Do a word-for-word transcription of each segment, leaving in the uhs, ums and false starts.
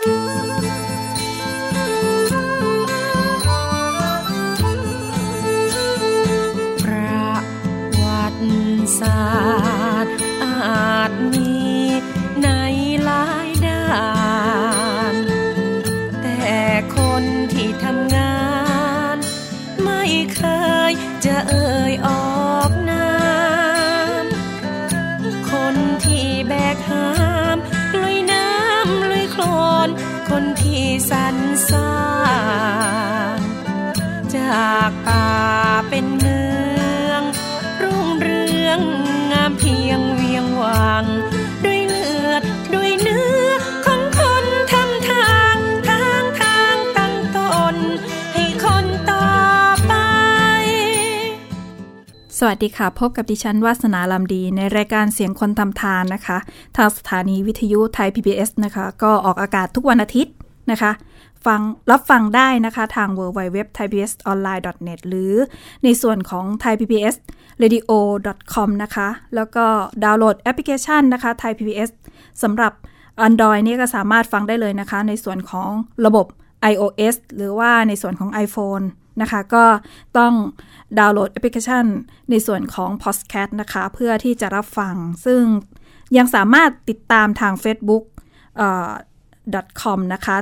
ศาสตร์อาจมีในหลายด้านแต่คนที่ทำงานไม่เคยจะเอ่ยออกนามคนที่แบกหามลุยน้ำลุยโคลนคนที่สรรสร้างจากป่าเป็นเมืองรุ่งเรืองงามเพียงเวียงวังด้วยเลือดด้วยเนื้อของคนทำทางทางทางตั้งตนให้คนต่อไปสวัสดีค่ะพบกับดิฉันวาสนาลำดีในรายการเสียงคนทำทานนะคะทางสถานีวิทยุไทย พี บี เอส นะคะก็ออกอากาศทุกวันอาทิตย์นะคะฟังรับฟังได้นะคะทาง ดับเบิลยู ดับเบิลยู ดับเบิลยู ดอท ไทย พี บี เอส ออนไลน์ ดอท เน็ต หรือในส่วนของ ไทย พี บี เอส เรดิโอ ดอท คอม นะคะแล้วก็ดาวน์โหลดแอปพลิเคชันนะคะ Thai พี บี เอส สำหรับ Android นี่ก็สามารถฟังได้เลยนะคะในส่วนของระบบ iOS หรือว่าในส่วนของ iPhone นะคะก็ต้องดาวน์โหลดแอปพลิเคชันในส่วนของ Podcast นะคะเพื่อที่จะรับฟังซึ่งยังสามารถติดตามทาง Facebook เอ่อ .com นะคะ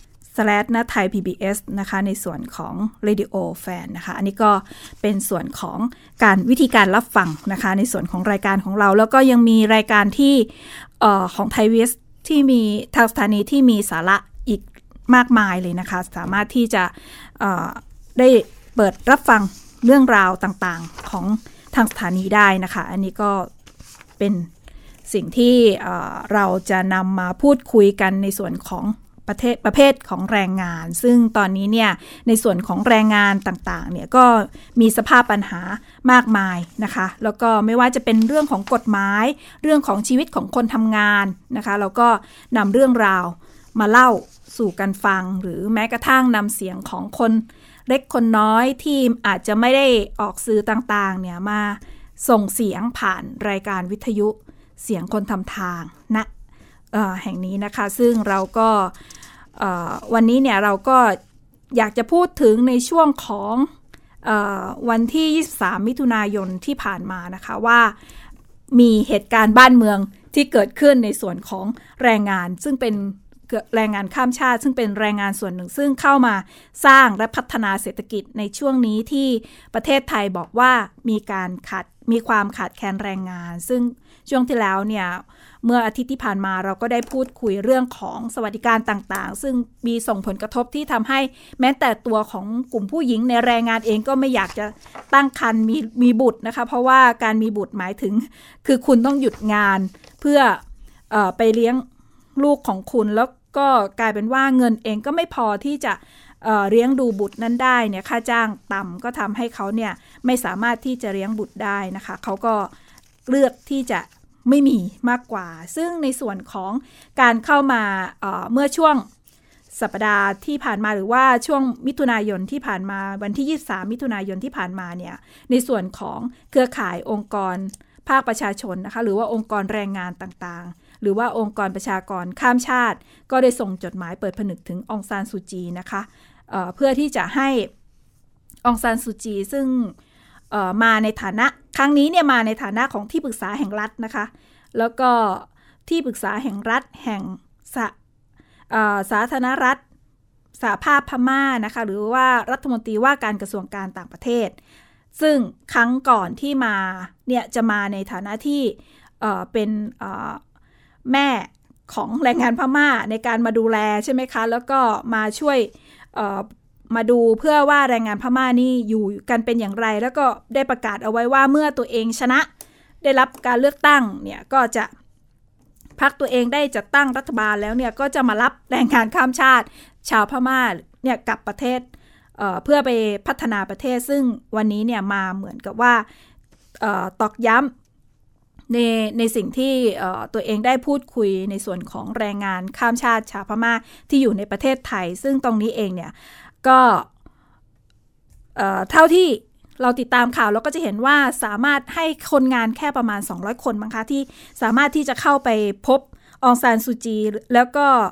/นะไทย พี บี เอส นะคะในส่วนของ Radio Fan นะคะอันนี้ก็เป็นส่วนของการวิธีการรับฟังนะคะในส่วนของรายการของเราแล้วก็ยังมีรายการที่เอ่อของ Thai พี บี เอส ที่มีทางสถานีที่มีสาระอีกมากมายเลยนะคะสามารถที่จะเอ่อได้เปิดรับฟังเรื่องราวต่างๆของทางสถานีได้นะคะอันนี้ก็เป็นสิ่งที่เอ่อเราจะนำมาพูดคุยกันในส่วนของประเภทประเภทของแรงงานซึ่งตอนนี้เนี่ยในส่วนของแรงงานต่างๆเนี่ยก็มีสภาพปัญหามากมายนะคะแล้วก็ไม่ว่าจะเป็นเรื่องของกฎหมายเรื่องของชีวิตของคนทำงานนะคะแล้วก็นำเรื่องราวมาเล่าสู่กันฟังหรือแม้กระทั่งนำเสียงของคนเล็กคนน้อยที่อาจจะไม่ได้ออกสื่อต่างๆเนี่ยมาส่งเสียงผ่านรายการวิทยุเสียงคนทำทางณแห่งนี้นะคะซึ่งเราก็วันนี้เนี่ยเราก็อยากจะพูดถึงในช่วงของเอ่อวันที่ยี่สิบสามมิถุนายนที่ผ่านมานะคะว่ามีเหตุการณ์บ้านเมืองที่เกิดขึ้นในส่วนของแรงงานซึ่งเป็นแรงงานข้ามชาติซึ่งเป็นแรงงานส่วนหนึ่งซึ่งเข้ามาสร้างและพัฒนาเศรษฐกิจในช่วงนี้ที่ประเทศไทยบอกว่ามีการขาดมีความขาดแคลนแรงงานซึ่งช่วงที่แล้วเนี่ยเมื่ออาทิตย์ที่ผ่านมาเราก็ได้พูดคุยเรื่องของสวัสดิการต่างๆซึ่งมีส่งผลกระทบที่ทำให้แม้แต่ตัวของกลุ่มผู้หญิงในแรงงานเองก็ไม่อยากจะตั้งครรภ์มีมีบุตรนะคะเพราะว่าการมีบุตรหมายถึงคือคุณต้องหยุดงานเพื่อเอ่อไปเลี้ยงลูกของคุณแล้วก็กลายเป็นว่าเงินเองก็ไม่พอที่จะเอ่อเลี้ยงดูบุตรนั้นได้เนี่ยค่าจ้างต่ำก็ทำให้เขาเนี่ยไม่สามารถที่จะเลี้ยงบุตรได้นะคะเขาก็เลือกที่จะไม่มีมากกว่าซึ่งในส่วนของการเข้ามาเอ่อเมื่อช่วงสัปดาห์ที่ผ่านมาหรือว่าช่วงมิถุนายนที่ผ่านมาวันที่ยี่สิบสามมิถุนายนที่ผ่านมาเนี่ยในส่วนของเครือข่ายองค์กรภาคประชาชนนะคะหรือว่าองค์กรแรงงานต่างๆหรือว่าองค์กรประชากรข้ามชาติก็ได้ส่งจดหมายเปิดผนึกถึงองซานซูจีนะคะเอ่อเพื่อที่จะให้องซานซูจีซึ่งมาในฐานะครั้งนี้เนี่ยมาในฐานะของที่ปรึกษาแห่งรัฐนะคะแล้วก็ที่ปรึกษาแห่งรัฐแห่งสา, สาธารณรัฐสหภาพพม่านะคะหรือว่ารัฐมนตรีว่าการกระทรวงการต่างประเทศซึ่งครั้งก่อนที่มาเนี่ยจะมาในฐานะที่เอ่อเป็นเอ่อแม่ของแรงงานพม่าในการมาดูแลใช่ไหมคะแล้วก็มาช่วยเอ่อมาดูเพื่อว่าแรงงานพม่านี่อยู่กันเป็นอย่างไรแล้วก็ได้ประกาศเอาไว้ว่าเมื่อตัวเองชนะได้รับการเลือกตั้งเนี่ยก็จะพรรคตัวเองได้จัดตั้งรัฐบาลแล้วเนี่ยก็จะมารับแรงงานข้ามชาติชาวพม่าเนี่ยกลับประเทศ เอ่อ เพื่อไปพัฒนาประเทศซึ่งวันนี้เนี่ยมาเหมือนกับว่าเอ่อตอกย้ำในในสิ่งที่เอ่อตัวเองได้พูดคุยในส่วนของแรงงานข้ามชาติชาวพม่าที่อยู่ในประเทศไทยซึ่งตรงนี้เองเนี่ยก็เอ่อเท่าที่เราติดตามข่าวเราก็จะเห็นว่าสามารถให้คนงานแค่ประมาณสองร้อยคนมั้งคะที่สามารถที่จะเข้าไปพบองซานซูจีแล้วก็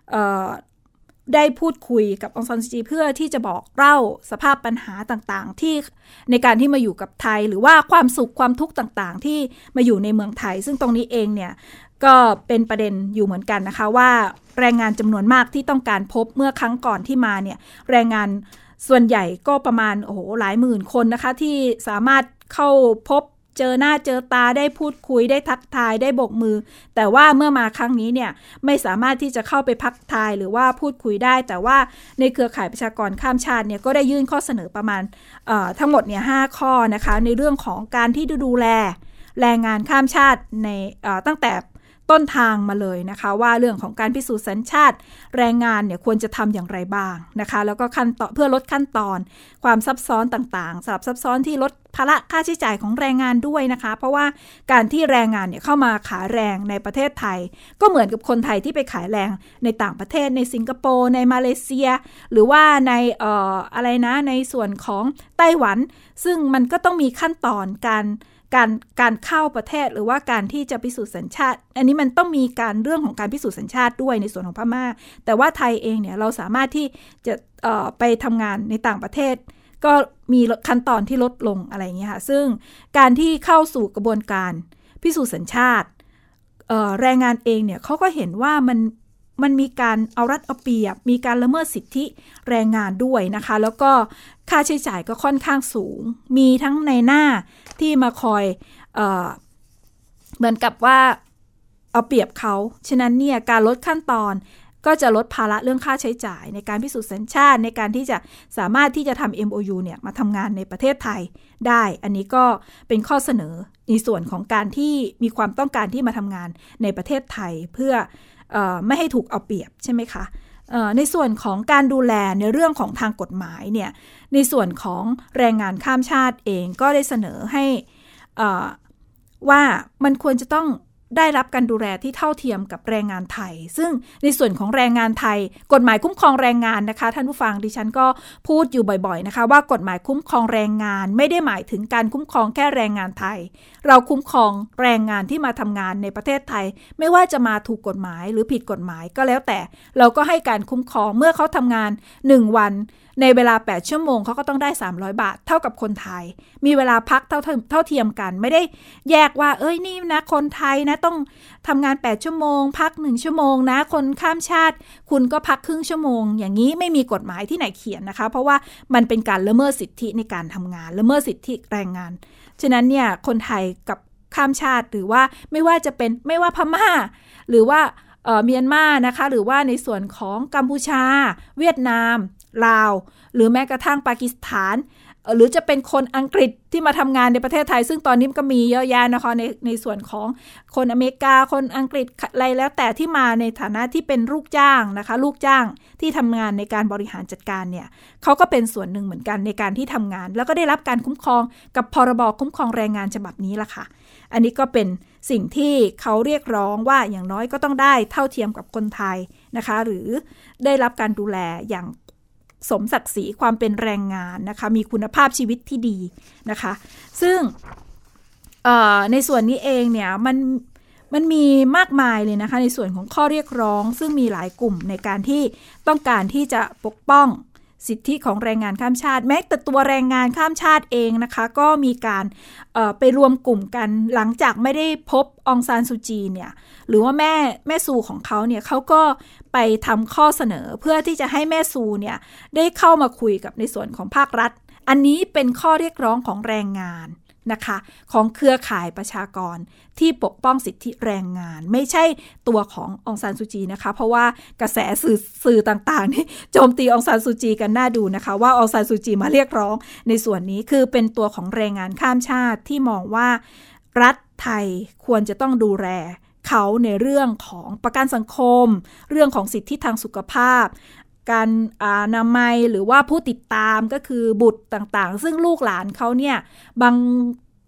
ได้พูดคุยกับองซานซูจีเพื่อที่จะบอกเล่าสภาพปัญหาต่างๆที่ในการที่มาอยู่กับไทยหรือว่าความสุขความทุกข์ต่างๆที่มาอยู่ในเมืองไทยซึ่งตรงนี้เองเนี่ยก็เป็นประเด็นอยู่เหมือนกันนะคะว่าแรงงานจำนวนมากที่ต้องการพบเมื่อครั้งก่อนที่มาเนี่ยแรงงานส่วนใหญ่ก็ประมาณโอ้โหหลายหมื่นคนนะคะที่สามารถเข้าพบเจอหน้าเจอตาได้พูดคุยได้ทักทายได้โบกมือแต่ว่าเมื่อมาครั้งนี้เนี่ยไม่สามารถที่จะเข้าไปพักทายหรือว่าพูดคุยได้แต่ว่าในเครือข่ายประชากรข้ามชาติเนี่ยก็ได้ยื่นข้อเสนอประมาณทั้งหมดเนี่ยห้าข้อนะคะในเรื่องของการที่ดูแลแรงงานข้ามชาติในตั้งแต่ต้นทางมาเลยนะคะว่าเรื่องของการพิสูจน์สัญชาติแรงงานเนี่ยควรจะทำอย่างไรบ้างนะคะแล้วก็ขั้นตอนเพื่อลดขั้นตอนความซับซ้อนต่างๆสลับซับซ้อนที่ลดภาระค่าใช้จ่ายของแรงงานด้วยนะคะเพราะว่าการที่แรงงานเนี่ยเข้ามาขายแรงในประเทศไทยก็เหมือนกับคนไทยที่ไปขายแรงในต่างประเทศในสิงคโปร์ในมาเลเซียหรือว่าในเอ่ออะไรนะในส่วนของไต้หวันซึ่งมันก็ต้องมีขั้นตอนการการการเข้าประเทศหรือว่าการที่จะพิสูจน์สัญชาติอันนี้มันต้องมีการเรื่องของการพิสูจน์สัญชาติด้วยในส่วนของพม่าแต่ว่าไทยเองเนี่ยเราสามารถที่จะเอ่อไปทำงานในต่างประเทศก็มีขั้นตอนที่ลดลงอะไรอย่างเงี้ยค่ะซึ่งการที่เข้าสู่กระบวนการพิสูจน์สัญชาติเอ่อแรงงานเองเนี่ยเขาก็เห็นว่ามันมันมีการเอารัดเอาเปรียบมีการละเมิดสิทธิแรงงานด้วยนะคะแล้วก็ค่าใช้จ่ายก็ค่อนข้างสูงมีทั้งในหน้าที่มาคอยเอ่อเหมือนกับว่าเอาเปรียบเขาฉะนั้นเนี่ยการลดขั้นตอนก็จะลดภาระเรื่องค่าใช้จ่ายในการพิสูจน์สัญชาติในการที่จะสามารถที่จะทำ เอ็ม โอ ยู เนี่ยมาทำงานในประเทศไทยได้อันนี้ก็เป็นข้อเสนอในส่วนของการที่มีความต้องการที่มาทำงานในประเทศไทยเพื่อเอ่อไม่ให้ถูกเอาเปรียบใช่ไหมคะเอ่อในส่วนของการดูแลในเรื่องของทางกฎหมายเนี่ยในส่วนของแรงงานข้ามชาติเองก็ได้เสนอให้เอ่อว่ามันควรจะต้องได้รับการดูแลที่เท่าเทียมกับแรงงานไทยซึ่งในส่วนของแรงงานไทยกฎหมายคุ้มครองแรงงานนะคะท่านผู้ฟังดิฉันก็พูดอยู่บ่อยๆนะคะว่ากฎหมายคุ้มครองแรงงานไม่ได้หมายถึงการคุ้มครองแค่แรงงานไทยเราคุ้มครองแรงงานที่มาทำงานในประเทศไทยไม่ว่าจะมาถูกกฎหมายหรือผิดกฎหมายก็แล้วแต่เราก็ให้การคุ้มครองเมื่อเขาทำงานหนึ่งวันในเวลาแปดชั่วโมงเขาก็ต้องได้สามร้อยบาทเท่ากับคนไทยมีเวลาพักเท่าเท่าเทียมกันไม่ได้แยกว่าเอ้ยนี่นะคนไทยนะต้องทำงานแปดชั่วโมงพักหนึ่งชั่วโมงนะคนข้ามชาติคุณก็พักครึ่งชั่วโมงอย่างนี้ไม่มีกฎหมายที่ไหนเขียนนะคะเพราะว่ามันเป็นการละเมิดสิทธิในการทำงานละเมิดสิทธิแรงงานฉะนั้นเนี่ยคนไทยกับข้ามชาติหรือว่าไม่ว่าจะเป็นไม่ว่าพม่าหรือว่าเอ่อเมียนมานะคะหรือว่าในส่วนของกัมพูชาเวียดนามลาวหรือแม้กระทั่งปากีสถานหรือจะเป็นคนอังกฤษที่มาทำงานในประเทศไทยซึ่งตอนนี้ก็มีเยอะแยะนะคะในในส่วนของคนอเมริกาคนอังกฤษอะไรแล้วแต่ที่มาในฐานะที่เป็นลูกจ้างนะคะลูกจ้างที่ทำงานในการบริหารจัดการเนี่ยเขาก็เป็นส่วนหนึ่งเหมือนกันในการที่ทำงานแล้วก็ได้รับการคุ้มครองกับพรบคุ้มครองแรงงานฉบับนี้ล่ะค่ะอันนี้ก็เป็นสิ่งที่เขาเรียกร้องว่าอย่างน้อยก็ต้องได้เท่าเทียมกับคนไทยนะคะหรือได้รับการดูแลอย่างสมศักดิ์ศรีความเป็นแรงงานนะคะมีคุณภาพชีวิตที่ดีนะคะซึ่งในส่วนนี้เองเนี่ยมันมันมีมากมายเลยนะคะในส่วนของข้อเรียกร้องซึ่งมีหลายกลุ่มในการที่ต้องการที่จะปกป้องสิทธิของแรงงานข้ามชาติแม้แต่ตัวแรงงานข้ามชาติเองนะคะก็มีการไปรวมกลุ่มกันหลังจากไม่ได้พบองซานซูจีเนี่ยหรือว่าแม่แม่ซูของเขาเนี่ยเขาก็ไปทำข้อเสนอเพื่อที่จะให้แม่ซูเนี่ยได้เข้ามาคุยกับในส่วนของภาครัฐอันนี้เป็นข้อเรียกร้องของแรงงานนะคะของเครือข่ายประชากรที่ปกป้องสิทธิแรงงานไม่ใช่ตัวขององซานซูจีนะคะเพราะว่ากระแสสื่อสื่อต่างๆนี่โจมตีองซานซูจีกันน่าดูนะคะว่าองซานซูจีมาเรียกร้องในส่วนนี้คือเป็นตัวของแรงงานข้ามชาติที่มองว่ารัฐไทยควรจะต้องดูแลเขาในเรื่องของประกันสังคมเรื่องของสิทธิทางสุขภาพการอนามัยหรือว่าผู้ติดตามก็คือบุตรต่างๆซึ่งลูกหลานเขาเนี่ยบาง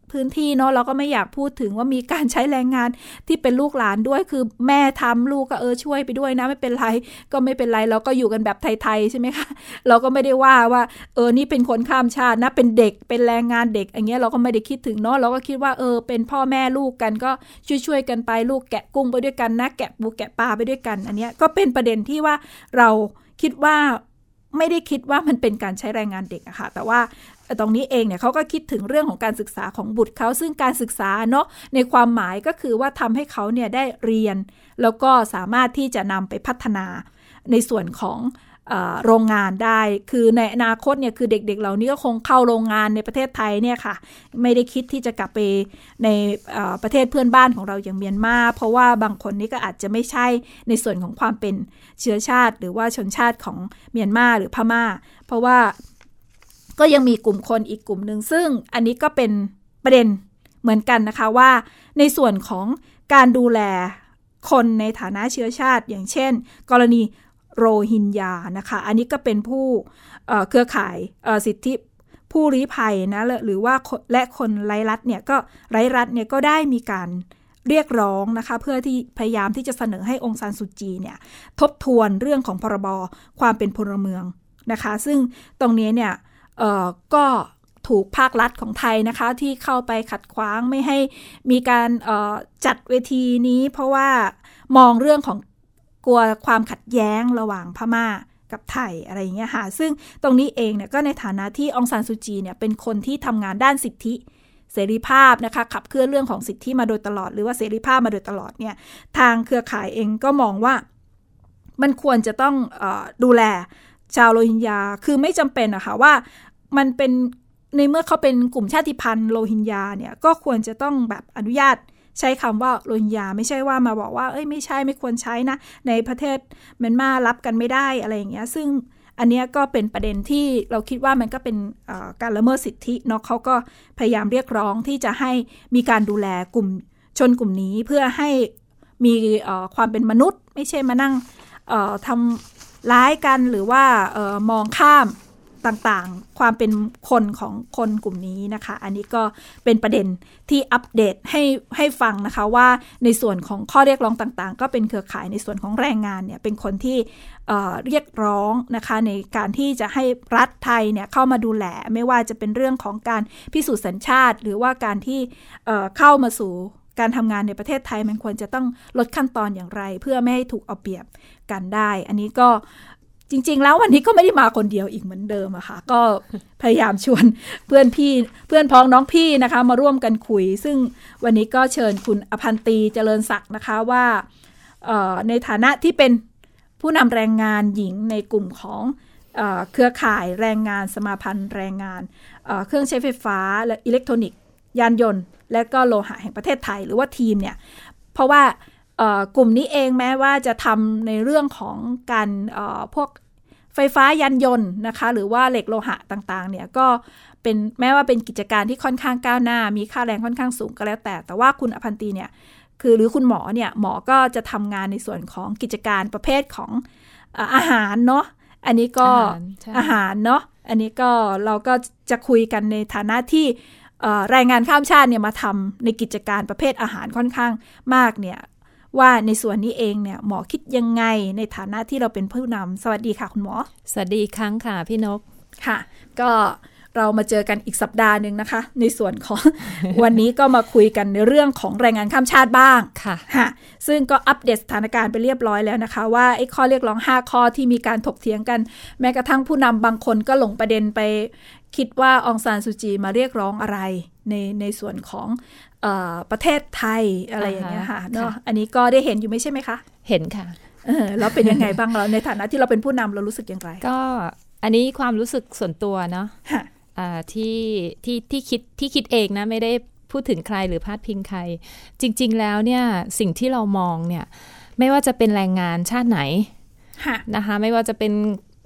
พื้นที่เนาะเราก็ไม่อยากพูดถึงว่ามีการใช้แรงงานที่เป็นลูกหลานด้วยคือแม่ทำลูกก็เออช่วยไปด้วยนะไม่เป็นไรก็ไม่เป็นไรเราก็อยู่กันแบบไทยๆใช่ไหมคะเราก็ไม่ได้ว่าว่าเออนี่เป็นคนข้ามชาตินะเป็นเด็กเป็นแรงงานเด็กอย่างเงี้ยเราก็ไม่ได้คิดถึงเนาะเราก็คิดว่าเออเป็นพ่อแม่ลูกกันก็ช่วยๆกันไปลูกแกะกุ้งไปด้วยกันนะแกะปูแกะปลาไปด้วยกันอันเนี้ยก็เป็นประเด็นที่ว่าเราคิดว่าไม่ได้คิดว่ามันเป็นการใช้แรงงานเด็กอะค่ะแต่ว่าตรงนี้เองเนี่ยเขาก็คิดถึงเรื่องของการศึกษาของบุตรเขาซึ่งการศึกษาเนาะในความหมายก็คือว่าทำให้เขาเนี่ยได้เรียนแล้วก็สามารถที่จะนำไปพัฒนาในส่วนของเอ่อโรงงานได้คือในอนาคตเนี่ยคือเด็กๆเหล่านี้ก็คงเข้าโรงงานในประเทศไทยเนี่ยค่ะไม่ได้คิดที่จะกลับไปในเอ่อประเทศเพื่อนบ้านของเราอย่างเมียนมาเพราะว่าบางคนนี่ก็อาจจะไม่ใช่ในส่วนของความเป็นเชื้อชาติหรือว่าชนชาติของเมียนมาหรือพม่าเพราะว่าก็ยังมีกลุ่มคนอีกกลุ่มหนึ่งซึ่งอันนี้ก็เป็นประเด็นเหมือนกันนะคะว่าในส่วนของการดูแลคนในฐานะเชื้อชาติอย่างเช่นกรณีโรฮิงญานะคะอันนี้ก็เป็นผู้เอ่อเครือข่ายเอ่อสิทธิผู้ลี้ภัยนะหรือว่าและคนไร้รัฐเนี่ยก็ไร้รัฐเนี่ยก็ได้มีการเรียกร้องนะคะเพื่อที่พยายามที่จะเสนอให้องซานซูจีเนี่ยทบทวนเรื่องของพรบความเป็นพลเมืองนะคะซึ่งตรงนี้เนี่ยเอ่อก็ถูกภาครัฐของไทยนะคะที่เข้าไปขัดขวางไม่ให้มีการเอ่อจัดเวทีนี้เพราะว่ามองเรื่องของกลัวความขัดแย้งระหว่างพม่ากับไทยอะไรอย่างเงี้ยค่ะซึ่งตรงนี้เองเนี่ยก็ในฐานะที่องซานซูจีเนี่ยเป็นคนที่ทำงานด้านสิทธิเสรีภาพนะคะขับเคลื่อนเรื่องของสิทธิมาโดยตลอดหรือว่าเสรีภาพมาโดยตลอดเนี่ยทางเครือข่ายเองก็มองว่ามันควรจะต้องเอ่อดูแลชาวโรฮิงญาคือไม่จำเป็นอะค่ะว่ามันเป็นในเมื่อเขาเป็นกลุ่มชาติพันธุ์โรฮิงญาเนี่ยก็ควรจะต้องแบบอนุญาตใช้คำว่าโรฮิงญาไม่ใช่ว่ามาบอกว่าเอ้ยไม่ใช่ไม่ควรใช้นะในประเทศเมียนมารับกันไม่ได้อะไรอย่างเงี้ยซึ่งอันเนี้ยก็เป็นประเด็นที่เราคิดว่ามันก็เป็นการละเมิดสิทธิเนาะเขาก็พยายามเรียกร้องที่จะให้มีการดูแลกลุ่มชนกลุ่มนี้เพื่อให้มีความเป็นมนุษย์ไม่ใช่มานั่งทำร้ายกันหรือว่าเอ่อมองข้ามต่างๆความเป็นคนของคนกลุ่มนี้นะคะอันนี้ก็เป็นประเด็นที่อัปเดตให้ให้ฟังนะคะว่าในส่วนของข้อเรียกร้องต่างๆก็เป็นเครือข่ายในส่วนของแรงงานเนี่ยเป็นคนที่เอ่อเรียกร้องนะคะในการที่จะให้รัฐไทยเนี่ยเข้ามาดูแลไม่ว่าจะเป็นเรื่องของการพิสูจน์สัญชาติหรือว่าการที่เอ่อเข้ามาสู่การทำงานในประเทศไทยมันควรจะต้องลดขั้นตอนอย่างไรเพื่อไม่ให้ถูกเอาเปรียบกันได้อันนี้ก็จริงๆแล้ววันนี้ก็ไม่ได้มาคนเดียวอีกเหมือนเดิมอะค่ะก็พยายามชวนเพื่อนพี่เพื่อนพ้องน้องพี่นะคะมาร่วมกันคุยซึ่งวันนี้ก็เชิญคุณอภันตีเจริญศักดิ์นะคะว่าในฐานะที่เป็นผู้นำแรงงานหญิงในกลุ่มของเอ่อเครือข่ายแรงงานสมาพันธ์แรงงานเอ่อเครื่องใช้ไฟฟ้าและอิเล็กทรอนิกส์ยานยนต์และก็โลหะแห่งประเทศไทยหรือว่าทีมเนี่ยเพราะว่ากลุ่มนี้เองแม้ว่าจะทำในเรื่องของการพวกไฟฟ้ายานยนต์นะคะหรือว่าเหล็กโลหะต่างๆเนี่ยก็เป็นแม้ว่าเป็นกิจการที่ค่อนข้างก้าวหน้ามีค่าแรงค่อนข้างสูงก็แล้วแต่แต่ว่าคุณอภันตีเนี่ยคือหรือคุณหมอเนี่ยหมอก็จะทำงานในส่วนของกิจการประเภทของอาหารเนาะอันนี้ก็อาหารเนาะอันนี้ก็เราก็จะคุยกันในฐานะที่แรงงานข้ามชาติเนี่ยมาทำในกิจการประเภทอาหารค่อนข้างมากเนี่ยว่าในส่วนนี้เองเนี่ยหมอคิดยังไงในฐานะที่เราเป็นผู้นำสวัสดีค่ะคุณหมอสวัสดีครั้งค่ะพี่นกค่ะก็เรามาเจอกันอีกสัปดาห์นึงนะคะในส่วนของ วันนี้ก็มาคุยกันในเรื่องของแรงงานข้ามชาติบ้างค่ะค่ะซึ่งก็อัปเดตสถานการณ์ไปเรียบร้อยแล้วนะคะว่าไอ้ข้อเรียกร้องห้าข้อที่มีการถกเถียงกันแม้กระทั่งผู้นำบางคนก็หลงประเด็นไปคิดว่าองซานซูจีมาเรียกร้องอะไรในในส่วนของเอ่อประเทศไทยอะไรอย่างเงี้ยค่ะเนาะอันนี้ก็ได้เห็นอยู่ไม่ใช่ไหมคะเห็นค่ะเออแล้วเป็นยังไงบ้างเราในฐานะที่เราเป็นผู้นำเรารู้สึกอย่างไรก็อันนี้ความรู้สึกส่วนตัวเนาะที่ที่ที่คิดที่คิดเองนะไม่ได้พูดถึงใครหรือพาดพิงใครจริงๆแล้วเนี่ยสิ่งที่เรามองเนี่ยไม่ว่าจะเป็นแรงงานชาติไหนนะคะไม่ว่าจะเป็น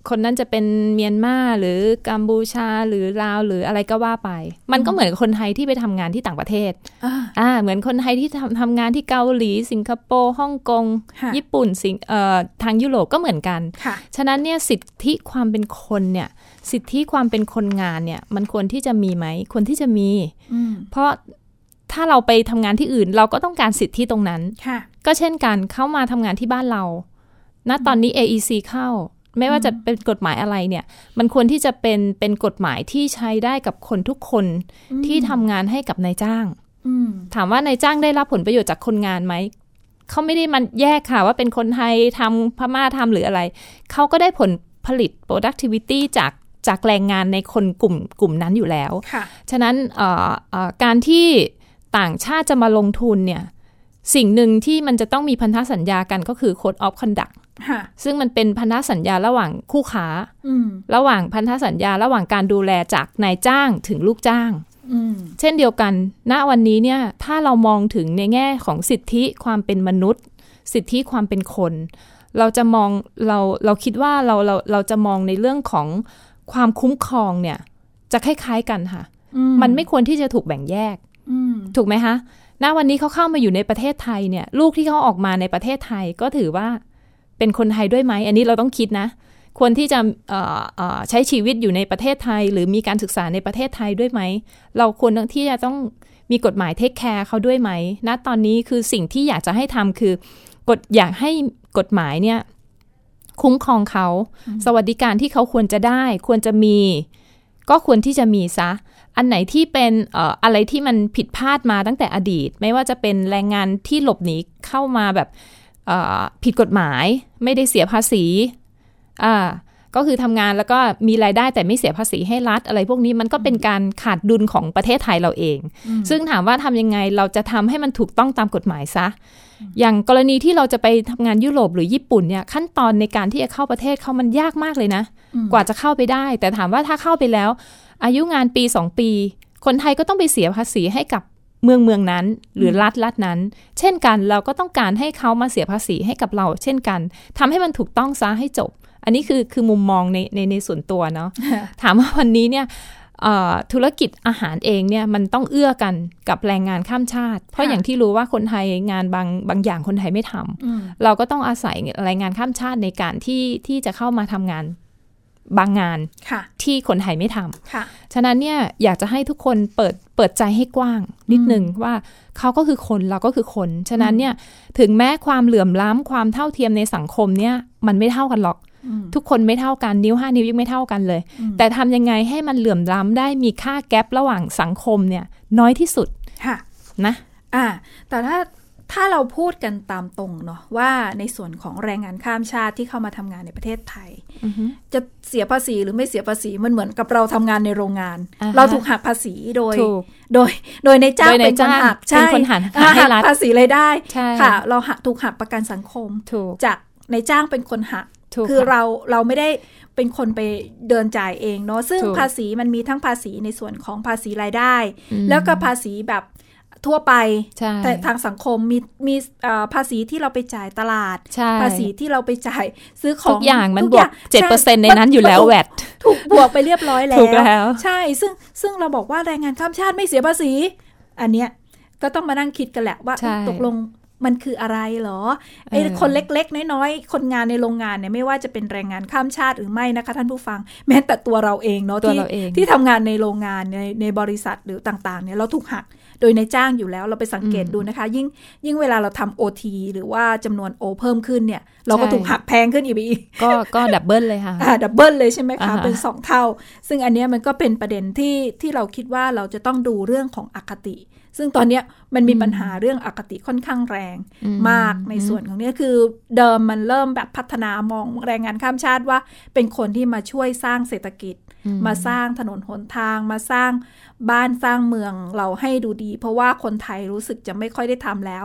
คนนั้นจะเป็นเมียนมาหรือกัมพูชาหรือลาวหรืออะไรก็ว่าไปมันก็เหมือนคนไทยที่ไปทำงานที่ต่างประเทศอ่าเหมือนคนไทยที่ทำทำงานที่เกาหลีสิงคโปร์ฮ่องกงญี่ปุ่นสิงเอ่อทางยุโรปก็เหมือนกันฉะนั้นเนี่ยสิทธิความเป็นคนเนี่ยสิทธิความเป็นคนงานเนี่ยมันควรที่จะมีไหมควรที่จะมีเพราะถ้าเราไปทำงานที่อื่นเราก็ต้องการสิทธิตรงนั้นก็เช่นกันเข้ามาทำงานที่บ้านเราณตอนนี้ เอ อี ซี เข้าไม่ว่าจะเป็นกฎหมายอะไรเนี่ยมันควรที่จะเป็นเป็นกฎหมายที่ใช้ได้กับคนทุกคนที่ทำงานให้กับนายจ้างถามว่านายจ้างได้รับผลประโยชน์จากคนงานไหมเขาไม่ได้มันแยกค่ะว่าเป็นคนไทยทำพม่าทำหรืออะไรเขาก็ได้ผลผลิต productivity จากจากแรงงานในคนกลุ่มกลุ่มนั้นอยู่แล้วฉะนั้นเอ่อเอ่อการที่ต่างชาติจะมาลงทุนเนี่ยสิ่งหนึ่งที่มันจะต้องมีพันธสัญญากันก็คือ Code of Conduct ซึ่งมันเป็นพันธสัญญาระหว่างคู่ค้าระหว่างพันธสัญญาระหว่างการดูแลจากนายจ้างถึงลูกจ้างเช่นเดียวกันณวันนี้เนี่ยถ้าเรามองถึงในแง่ของสิทธิความเป็นมนุษย์สิทธิความเป็นคนเราจะมองเราเราคิดว่าเราเราเราจะมองในเรื่องของความคุ้มครองเนี่ยจะคล้ายๆกันค่ะมันไม่ควรที่จะถูกแบ่งแยกถูกไหมคะณวันนี้เขาเข้ามาอยู่ในประเทศไทยเนี่ยลูกที่เขาออกมาในประเทศไทยก็ถือว่าเป็นคนไทยด้วยไหมอันนี้เราต้องคิดนะควรที่จะเอ่อเอ่อใช้ชีวิตอยู่ในประเทศไทยหรือมีการศึกษาในประเทศไทยด้วยไหมเราควรที่จะต้องมีกฎหมายเทคแคร์เขาด้วยไหมณตอนนี้คือสิ่งที่อยากจะให้ทำคือกฎอยากให้กฎหมายเนี่ยคุ้มครองเขาสวัสดิการที่เขาควรจะได้ควรจะมีก็ควรที่จะมีซะอันไหนที่เป็นเอ่ออะไรที่มันผิดพลาดมาตั้งแต่อดีตไม่ว่าจะเป็นแรงงานที่หลบหนีเข้ามาแบบเอ่อผิดกฎหมายไม่ได้เสียภาษีอ่าก็คือทำงานแล้วก็มีรายได้แต่ไม่เสียภาษีให้รัฐอะไรพวกนี้มันก็เป็นการขาดดุลของประเทศไทยเราเองซึ่งถามว่าทำยังไงเราจะทำให้มันถูกต้องตามกฎหมายซะอย่างกรณีที่เราจะไปทำงานยุโรปหรือญี่ปุ่นเนี่ยขั้นตอนในการที่จะเข้าประเทศเขามันยากมากเลยนะกว่าจะเข้าไปได้แต่ถามว่าถ้าเข้าไปแล้วอายุงานปีสองปีคนไทยก็ต้องไปเสียภาษีให้กับเมืองเมืองนั้นหรือรัฐรัฐนั้นเช่นกันเราก็ต้องการให้เขามาเสียภาษีให้กับเราเช่นกันทำให้มันถูกต้องซะให้จบอันนี้คือคือมุมมองในในในส่วนตัวเนาะ ถามว่าวันนี้เนี่ยธุรกิจอาหารเองเนี่ยมันต้องเอื้อกันกับแรงงานข้ามชาติเพราะอย่างที่รู้ว่าคนไทยงานบางบางอย่างคนไทยไม่ทำเราก็ต้องอาศัยแรงงานข้ามชาติในการที่ที่จะเข้ามาทำงานบางงานที่คนไทยไม่ทำฉะนั้นเนี่ยอยากจะให้ทุกคนเปิดเปิดใจให้กว้างนิดนึงว่าเขาก็คือคนเราก็คือคนฉะนั้นเนี่ยถึงแม้ความเหลื่อมล้ำความเท่าเทียมในสังคมเนี่ยมันไม่เท่ากันหรอกทุกคนไม่เท่ากันนิ้วห้านิ้วยังไม่เท่ากันเลยแต่ทำยังไงให้มันเหลื่อมล้ำได้มีค่าแกประหว่างสังคมเนี่ยน้อยที่สุดนะอ่าแต่ถ้าถ้าเราพูดกันตามตรงเนาะว่าในส่วนของแรงงานข้ามชาติที่เข้ามาทำงานในประเทศไทย uh-huh. จะเสียภาษีหรือไม่เสียภาษีมันเหมือนกับเราทำงานในโรงงาน uh-huh. เราถูกหักภาษีโดยโดยโดยในจ้างเป็นคนหักใช่หักภาษีรายได้ค่ะเราหักถูกหักประกันสังคมจากในจ้างเป็นคนหักคือเราเราไม่ได้เป็นคนไปเดินจ่ายเองเนาะซึ่งภาษีมันมีทั้งภาษีในส่วนของภาษีรายได้แล้วก็ภาษีแบบทั่วไปแต่ทางสังคมมีมีภาษีที่เราไปจ่ายตลาดภาษีที่เราไปจ่ายซื้อของทุกอย่างมันบวก เจ็ดเปอร์เซ็นต์ ในนั้นอยู่แล้วแวดถูกบวกไปเรียบร้อยแล้วใช่ซึ่งซึ่งเราบอกว่าแรงงานข้ามชาติไม่เสียภาษีอันเนี้ยก็ต้องมานั่งคิดกันแหละว่าตกลงมันคืออะไรเหรอไอ้คนเล็กๆน้อยๆคนงานในโรงงานเนี่ยไม่ว่าจะเป็นแรงงานข้ามชาติหรือไม่นะคะท่านผู้ฟังแม้แต่ตัวเราเองเนาะที่ที่ทำงานในโรงงานในในบริษัทหรือต่างๆเนี่ยเราถูกหักโดยในจ้างอยู่แล้วเราไปสังเกตดูนะคะยิ่งยิ่งเวลาเราทำ โอ ที หรือว่าจำนวน O เพิ่มขึ้นเนี่ยเราก็ถูกหักแพงขึ้นอีกอีกก็ก็ดับเบิลเลยค่ะอ่าดับเบิลเลยใช่ไหมคะเป็นสองเท่าซึ่งอันนี้มันก็เป็นประเด็นที่ที่เราคิดว่าเราจะต้องดูเรื่องของอคติซึ่งตอนนี้มันมีปัญหาเรื่องอคติค่อนข้างแรงมากในส่วนของนี้คือเดิมมันเริ่มแบบพัฒนามองแรงงานข้ามชาติว่าเป็นคนที่มาช่วยสร้างเศรษฐกิจมาสร้างถนนหนทางมาสร้างบ้านสร้างเมืองเราให้ดูดีเพราะว่าคนไทยรู้สึกจะไม่ค่อยได้ทำแล้ว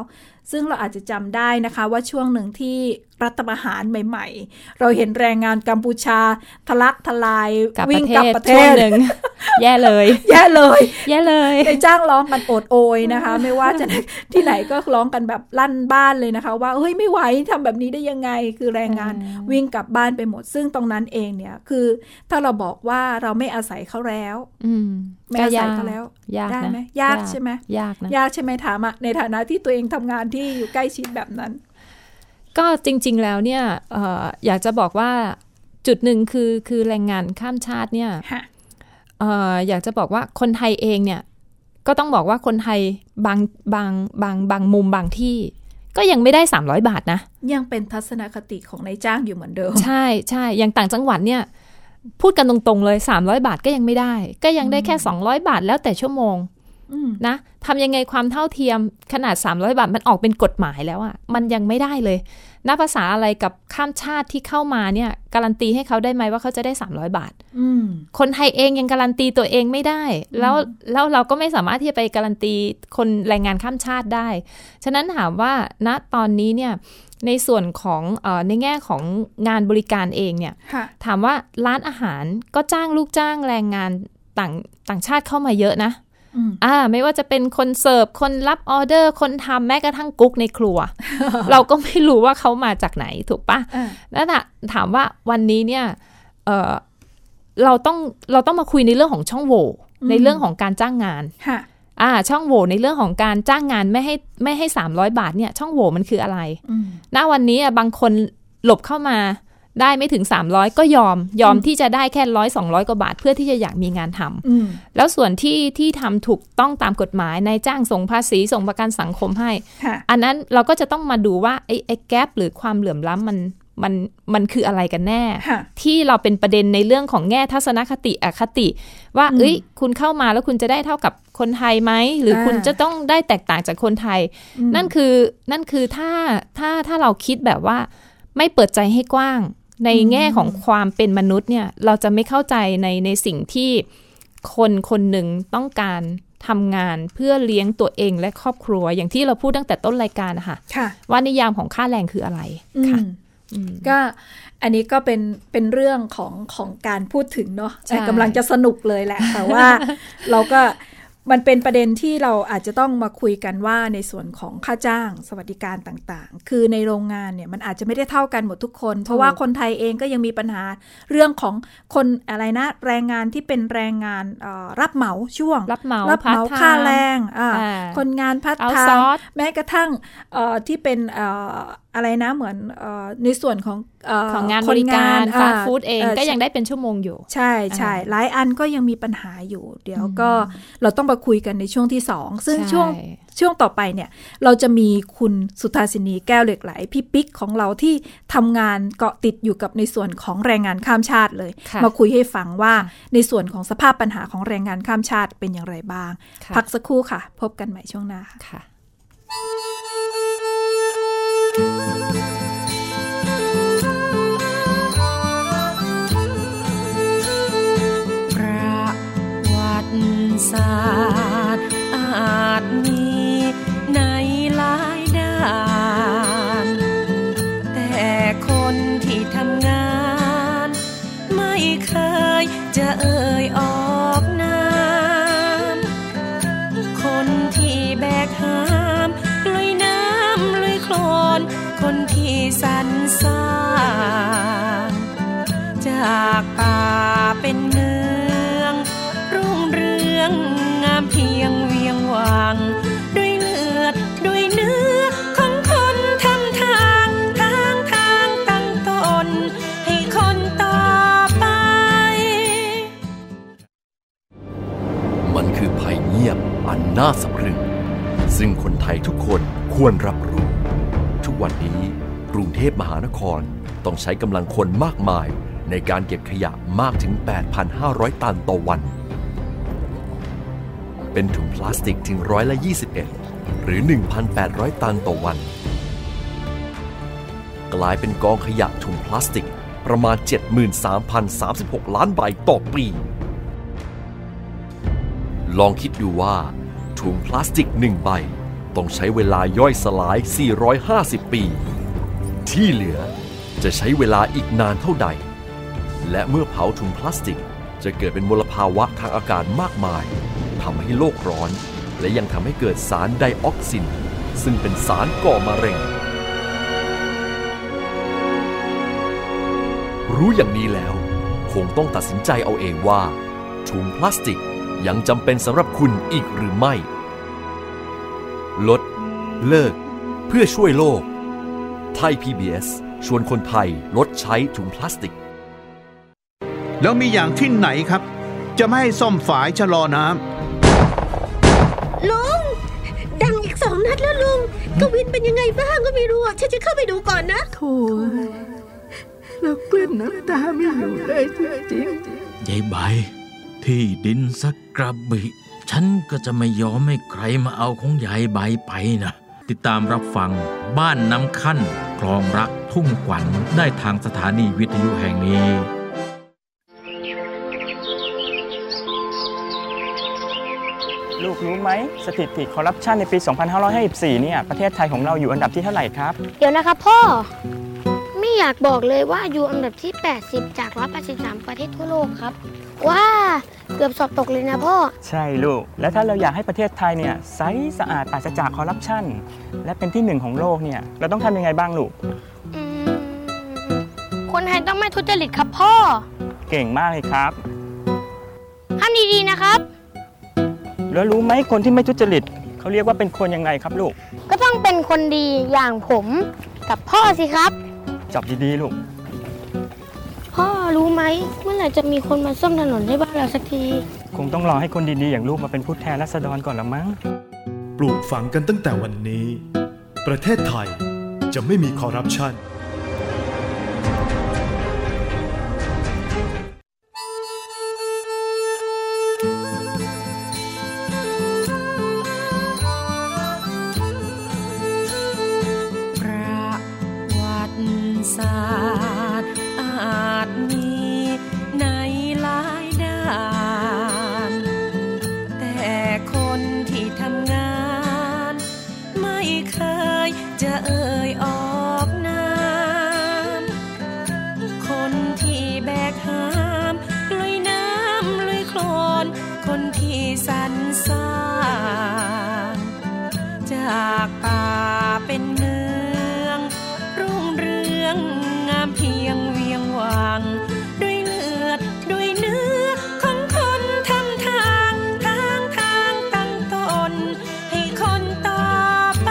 ซึ่งเราอาจจะจำได้นะคะว่าช่วงหนึ่งที่รัฐประหารใหม่ๆเราเห็นแรงงานกัมพูชาทะลักทลายวิ่งกลับประเทศแย่เลยแย่เลยแย่เลยในจ้างร้องกันโอดโอยนะคะไม่ว่าจะที่ไหนก็ร้องกันแบบลั่นบ้านเลยนะคะว่าเฮ้ยไม่ไหวทำแบบนี้ได้ยังไงคือแรงงานวิ่งกลับบ้านไปหมดซึ่งตรงนั้นเองเนี่ยคือถ้าเราบอกว่าเราไม่อาศัยเขาแล้วไม่อาศัยเขาแล้วได้ไหมยากใช่ไหมยากนะยากใช่ไหมถามอะในฐานะที่ตัวเองทำงานที่อยู่ใกล้ชิดแบบนั้นก็จริงๆแล้วเนี่ย เอ่อ อยากจะบอกว่าจุดหนึ่งคือคือแรงงานข้ามชาติเนี่ย เอ่อ อยากจะบอกว่าคนไทยเองเนี่ยก็ต้องบอกว่าคนไทยบางบางบางบางมุมบางที่ก็ยังไม่ได้สามร้อยบาทนะยังเป็นทัศนคติของนายจ้างอยู่เหมือนเดิมใช่ใช่อย่างต่างจังหวัดเนี่ยพูดกันตรงๆเลยสามร้อยบาทก็ยังไม่ได้ก็ยังได้แค่สองร้อยบาทแล้วแต่ชั่วโมงนะทำยังไงความเท่าเทียมขนาดสามร้อยบาทมันออกเป็นกฎหมายแล้วอะมันยังไม่ได้เลยนับภาษาอะไรกับข้ามชาติที่เข้ามาเนี่ยการันตีให้เขาได้ไหมว่าเขาจะได้สามร้อยบาทคนไทยเองยังการันตีตัวเองไม่ได้แล้วแล้วเราก็ไม่สามารถที่จะไปการันตีคนแรงงานข้ามชาติได้ฉะนั้นถามว่าณตอนนี้เนี่ยในส่วนของเอ่อในแง่ของงานบริการเองเนี่ยถามว่าร้านอาหารก็จ้างลูกจ้างแรงงานต่างต่างชาติเข้ามาเยอะนะอ่าไม่ว่าจะเป็นคนเสิร์ฟคนรับออเดอร์คนทำแม้กระทั่งกุ๊กในครัว เราก็ไม่รู้ว่าเขามาจากไหนถูกปะแล้วถามว่าวันนี้เนี่ยเออเราต้องเราต้องมาคุยในเรื่องของช่องโหว่ในเรื่องของการจ้างงานอ่าช่องโหว่ในเรื่องของการจ้างงานไม่ให้ไม่ให้สามร้อยบาทเนี่ยช่องโหว่มันคืออะไรณวันนี้บางคนหลบเข้ามาได้ไม่ถึงสามร้อยก็ยอมยอมที่จะได้แค่หนึ่งร้อย สองร้อยกว่าบาทเพื่อที่จะอยากมีงานทำแล้วส่วนที่ที่ทำถูกต้องตามกฎหมายนายจ้างส่งภาษีส่งประกันสังคมให้อันนั้นเราก็จะต้องมาดูว่าไอ้ไอ้แกปหรือความเหลื่อมล้ำมันมันมันคืออะไรกันแน่ที่เราเป็นประเด็นในเรื่องของแง่ทัศนคติอคติว่าเอ้ยคุณเข้ามาแล้วคุณจะได้เท่ากับคนไทยไหมหรือคุณจะต้องได้แตกต่างจากคนไทยนั่นคือนั่นคือถ้าถ้าถ้าเราคิดแบบว่าไม่เปิดใจให้กว้างในแง่ของความเป็นมนุษย์เนี่ยเราจะไม่เข้าใจในในสิ่งที่คนคนหนึ่งต้องการทำงานเพื่อเลี้ยงตัวเองและครอบครัวอย่างที่เราพูดตั้งแต่ต้นรายการนะคะว่านิยามของค่าแรงคืออะไรค่ะก็อันนี้ก็เป็นเป็นเรื่องของของการพูดถึงเนาะกำลังจะสนุกเลยแหละแต่ว่าเราก็มันเป็นประเด็นที่เราอาจจะต้องมาคุยกันว่าในส่วนของค่าจ้างสวัสดิการต่างๆคือในโรงงานเนี่ยมันอาจจะไม่ได้เท่ากันหมดทุกคนเพราะว่าคนไทยเองก็ยังมีปัญหาเรื่องของคนอะไรนะแรงงานที่เป็นแรงงานรับเหมาช่วงรับเหมารับเหมาค่าแรงคนงานพัฒนาแม้กระทั่งที่เป็นอะไรนะเหมือนในส่วนของของงานบริการฟาสต์ฟู้ดเองก็ยังได้เป็นชั่วโมงอยู่ใช่ใช่หลายอันก็ยังมีปัญหาอยู่เดี๋ยวก็เราต้องมาคุยกันในช่วงที่สองซึ่งช่วงช่วงต่อไปเนี่ยเราจะมีคุณสุธาสินีแก้วเหล็กไหลพี่ปิ๊กของเราที่ทำงานเกาะติดอยู่กับในส่วนของแรงงานข้ามชาติเลยมาคุยให้ฟังว่าในส่วนของสภาพปัญหาของแรงงานข้ามชาติเป็นอย่างไรบ้างพักสักครู่ค่ะพบกันใหม่ช่วงหน้าค่ะประวัติศาสตร์อาจมีในหลายด้านแต่คนที่ทำงานไม่เคยจะเอ่ยออกนามคนที่แบกหามลุยน้ำลุยโคลนคนที่สรรสร้างจากป่าเป็นเมืองรุ่งเรืองงามเพียงเวียงวังด้วยเลือดด้วยเนื้อของคนทำทางทางทางตั้งตนให้คนต่อไปมันคือภัยเงียบอันน่าสะพรึงซึ่งคนไทยทุกคนควรรับรู้ทุกวันนี้กรุงเทพมหานครต้องใช้กำลังคนมากมายในการเก็บขยะมากถึง แปดพันห้าร้อย ตันต่อวันเป็นถุงพลาสติกถึงร้อยละยี่สิบเอ็ดหรือ หนึ่งพันแปดร้อย ตันต่อวันกลายเป็นกองขยะถุงพลาสติกประมาณ เจ็ดหมื่นสามพันสามสิบหก ล้านใบต่อปีลองคิดดูว่าถุงพลาสติกหนึ่งใบต้องใช้เวลาย่อยสลายสี่ร้อยห้าสิบปีที่เหลือจะใช้เวลาอีกนานเท่าใดและเมื่อเผาถุงพลาสติกจะเกิดเป็นมลภาวะทางอากาศมากมายทำให้โลกร้อนและยังทำให้เกิดสารไดออกซินซึ่งเป็นสารก่อมะเร็งรู้อย่างนี้แล้วคงต้องตัดสินใจเอาเองว่าถุงพลาสติกยังจำเป็นสำหรับคุณอีกหรือไม่ลดเลิกเพื่อช่วยโลกไทย พี บี เอส ชวนคนไทยลดใช้ถุงพลาสติกแล้วมีอย่างที่ไหนครับจะไม่ให้ซ่อมฝายชะลอน้ำลุงดังอีกสองนัดแล้วลุงกวินเป็นยังไงบ้างก็ไม่รู้ฉันจะเข้าไปดูก่อนนะโธ่แล้วกลืนน้ำตาไม่อยู่เลยจริงๆยายใบที่ดินสักกระบิฉันก็จะไม่ยอมให้ใครมาเอาของยายใบไปนะติดตามรับฟังบ้านน้ำคั่นคลองรักทุ่งขวัญได้ทางสถานีวิทยุแห่งนี้ลูกรู้ไหมสถิติคอร์รัปชันในปี สองพันห้าร้อยห้าสิบสี่ เนี่ยประเทศไทยของเราอยู่อันดับที่เท่าไหร่ครับเดี๋ยวนะครับพ่อไม่อยากบอกเลยว่าอยู่อันดับที่แปดสิบจากหนึ่งร้อยแปดสิบสามประเทศทั่วโลกครับว้าเกือบสอบตกเลยนะพ่อใช่ลูกแล้วถ้าเราอยากให้ประเทศไทยเนี่ยใสสะอาดปราศจากคอร์รัปชันและเป็นที่หนึ่งของโลกเนี่ยเราต้องทำยังไงบ้างลูกอืมคนไทยต้องไม่ทุจริตครับพ่อเก่งมากเลยครับทำดีๆนะครับแล้วรู้ไหมคนที่ไม่ทุจริตเขาเรียกว่าเป็นคนยังไงครับลูกก็ต้องเป็นคนดีอย่างผมกับพ่อสิครับจับดีๆลูกพ่อรู้ไหมเมื่อไหร่จะมีคนมาซ่อมถนนให้บ้านเราสักทีคงต้องรอให้คนดีๆอย่างลูกมาเป็นผู้แทนราษฎรก่อนละมั้งปลูกฝังกันตั้งแต่วันนี้ประเทศไทยจะไม่มีคอร์รัปชันจากป่าเป็นเมืองรุ่งเรืองงามเพียงเวียงวังด้วยเลือดด้วยเนื้อของคนทำทางทางทางตั้งตนให้คนต่อไป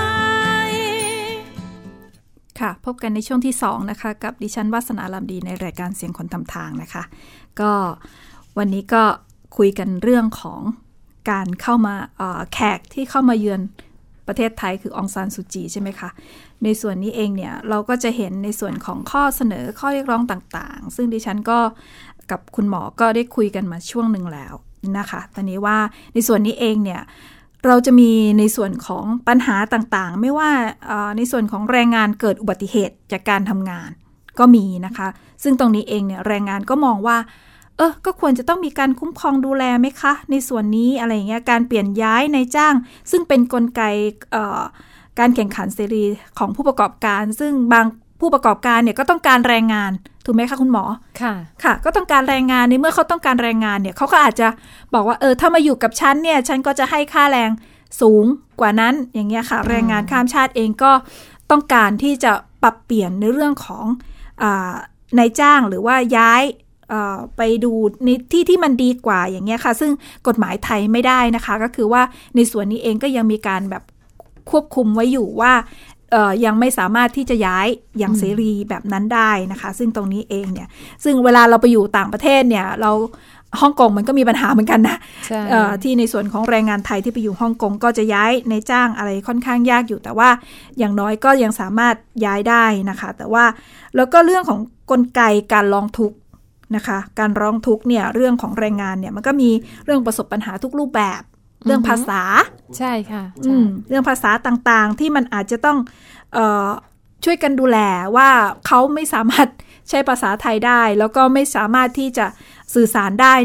ค่ะพบกันในช่วงที่สองนะคะกับดิฉันวาสนาลำดีในรายการเสียงคนทำทางนะคะก็วันนี้ก็คุยกันเรื่องของการเข้ามาแขกที่เข้ามาเยือนประเทศไทยคือองซานซูจีใช่ไหมคะในส่วนนี้เองเนี่ยเราก็จะเห็นในส่วนของข้อเสนอข้อเรียกร้องต่างๆซึ่งดิฉันก็กับคุณหมอก็ได้คุยกันมาช่วงหนึ่งแล้วนะคะตอนนี้ว่าในส่วนนี้เองเนี่ยเราจะมีในส่วนของปัญหาต่างๆไม่ว่าในส่วนของแรงงานเกิดอุบัติเหตุจากการทำงานก็มีนะคะซึ่งตรงนี้เองเนี่ยแรงงานก็มองว่าเออก็ควรจะต้องมีการคุ้มครองดูแลไหมคะในส่วนนี้อะไรอย่างเงี้ยการเปลี่ยนย้ายนายจ้างซึ่งเป็นกลไกการแข่งขันเสรีของผู้ประกอบการซึ่งบางผู้ประกอบการเนี่ยก็ต้องการแรงงานถูกไหมคะคุณหมอค่ะค่ะก็ต้องการแรงงานในเมื่อเขาต้องการแรงงานเนี่ยเขาก็อาจจะบอกว่าเออถ้ามาอยู่กับฉันเนี่ยฉันก็จะให้ค่าแรงสูงกว่านั้นอย่างเงี้ยค่ะแรงงานข้ามชาติเองก็ต้องการที่จะปรับเปลี่ยนในเรื่องของนายจ้างหรือว่าย้ายไปดูในที่ที่มันดีกว่าอย่างเงี้ยค่ะซึ่งกฎหมายไทยไม่ได้นะคะก็คือว่าในส่วนนี้เองก็ยังมีการแบบควบคุมไว้อยู่ว่ายังไม่สามารถที่จะย้ายอย่างเสรีแบบนั้นได้นะคะซึ่งตรงนี้เองเนี่ยซึ่งเวลาเราไปอยู่ต่างประเทศเนี่ยเราฮ่องกงมันก็มีปัญหาเหมือนกันนะที่ในส่วนของแรงงานไทยที่ไปอยู่ฮ่องกงก็จะย้ายในจ้างอะไรค่อนข้างยากอยู่แต่ว่าอย่างน้อยก็ยังสามารถย้ายได้นะคะแต่ว่าแล้วก็เรื่องของกลไกการร้องทุกข์นะคะการร้องทุกข์เนี่ยเรื่องของแรงงานเนี่ยมันก็มีเรื่องประสบปัญหาทุกรูปแบบเรื่องภาษาใช่ค่ะเรื่องภาษาต่างๆที่มันอาจจะต้องเอ่อช่วยกันดูแลว่าเขาไม่สามารถใช้ภาษาไทยได้แล้วก็ไม่สามารถที่จะสื่อสารได้เนี่ย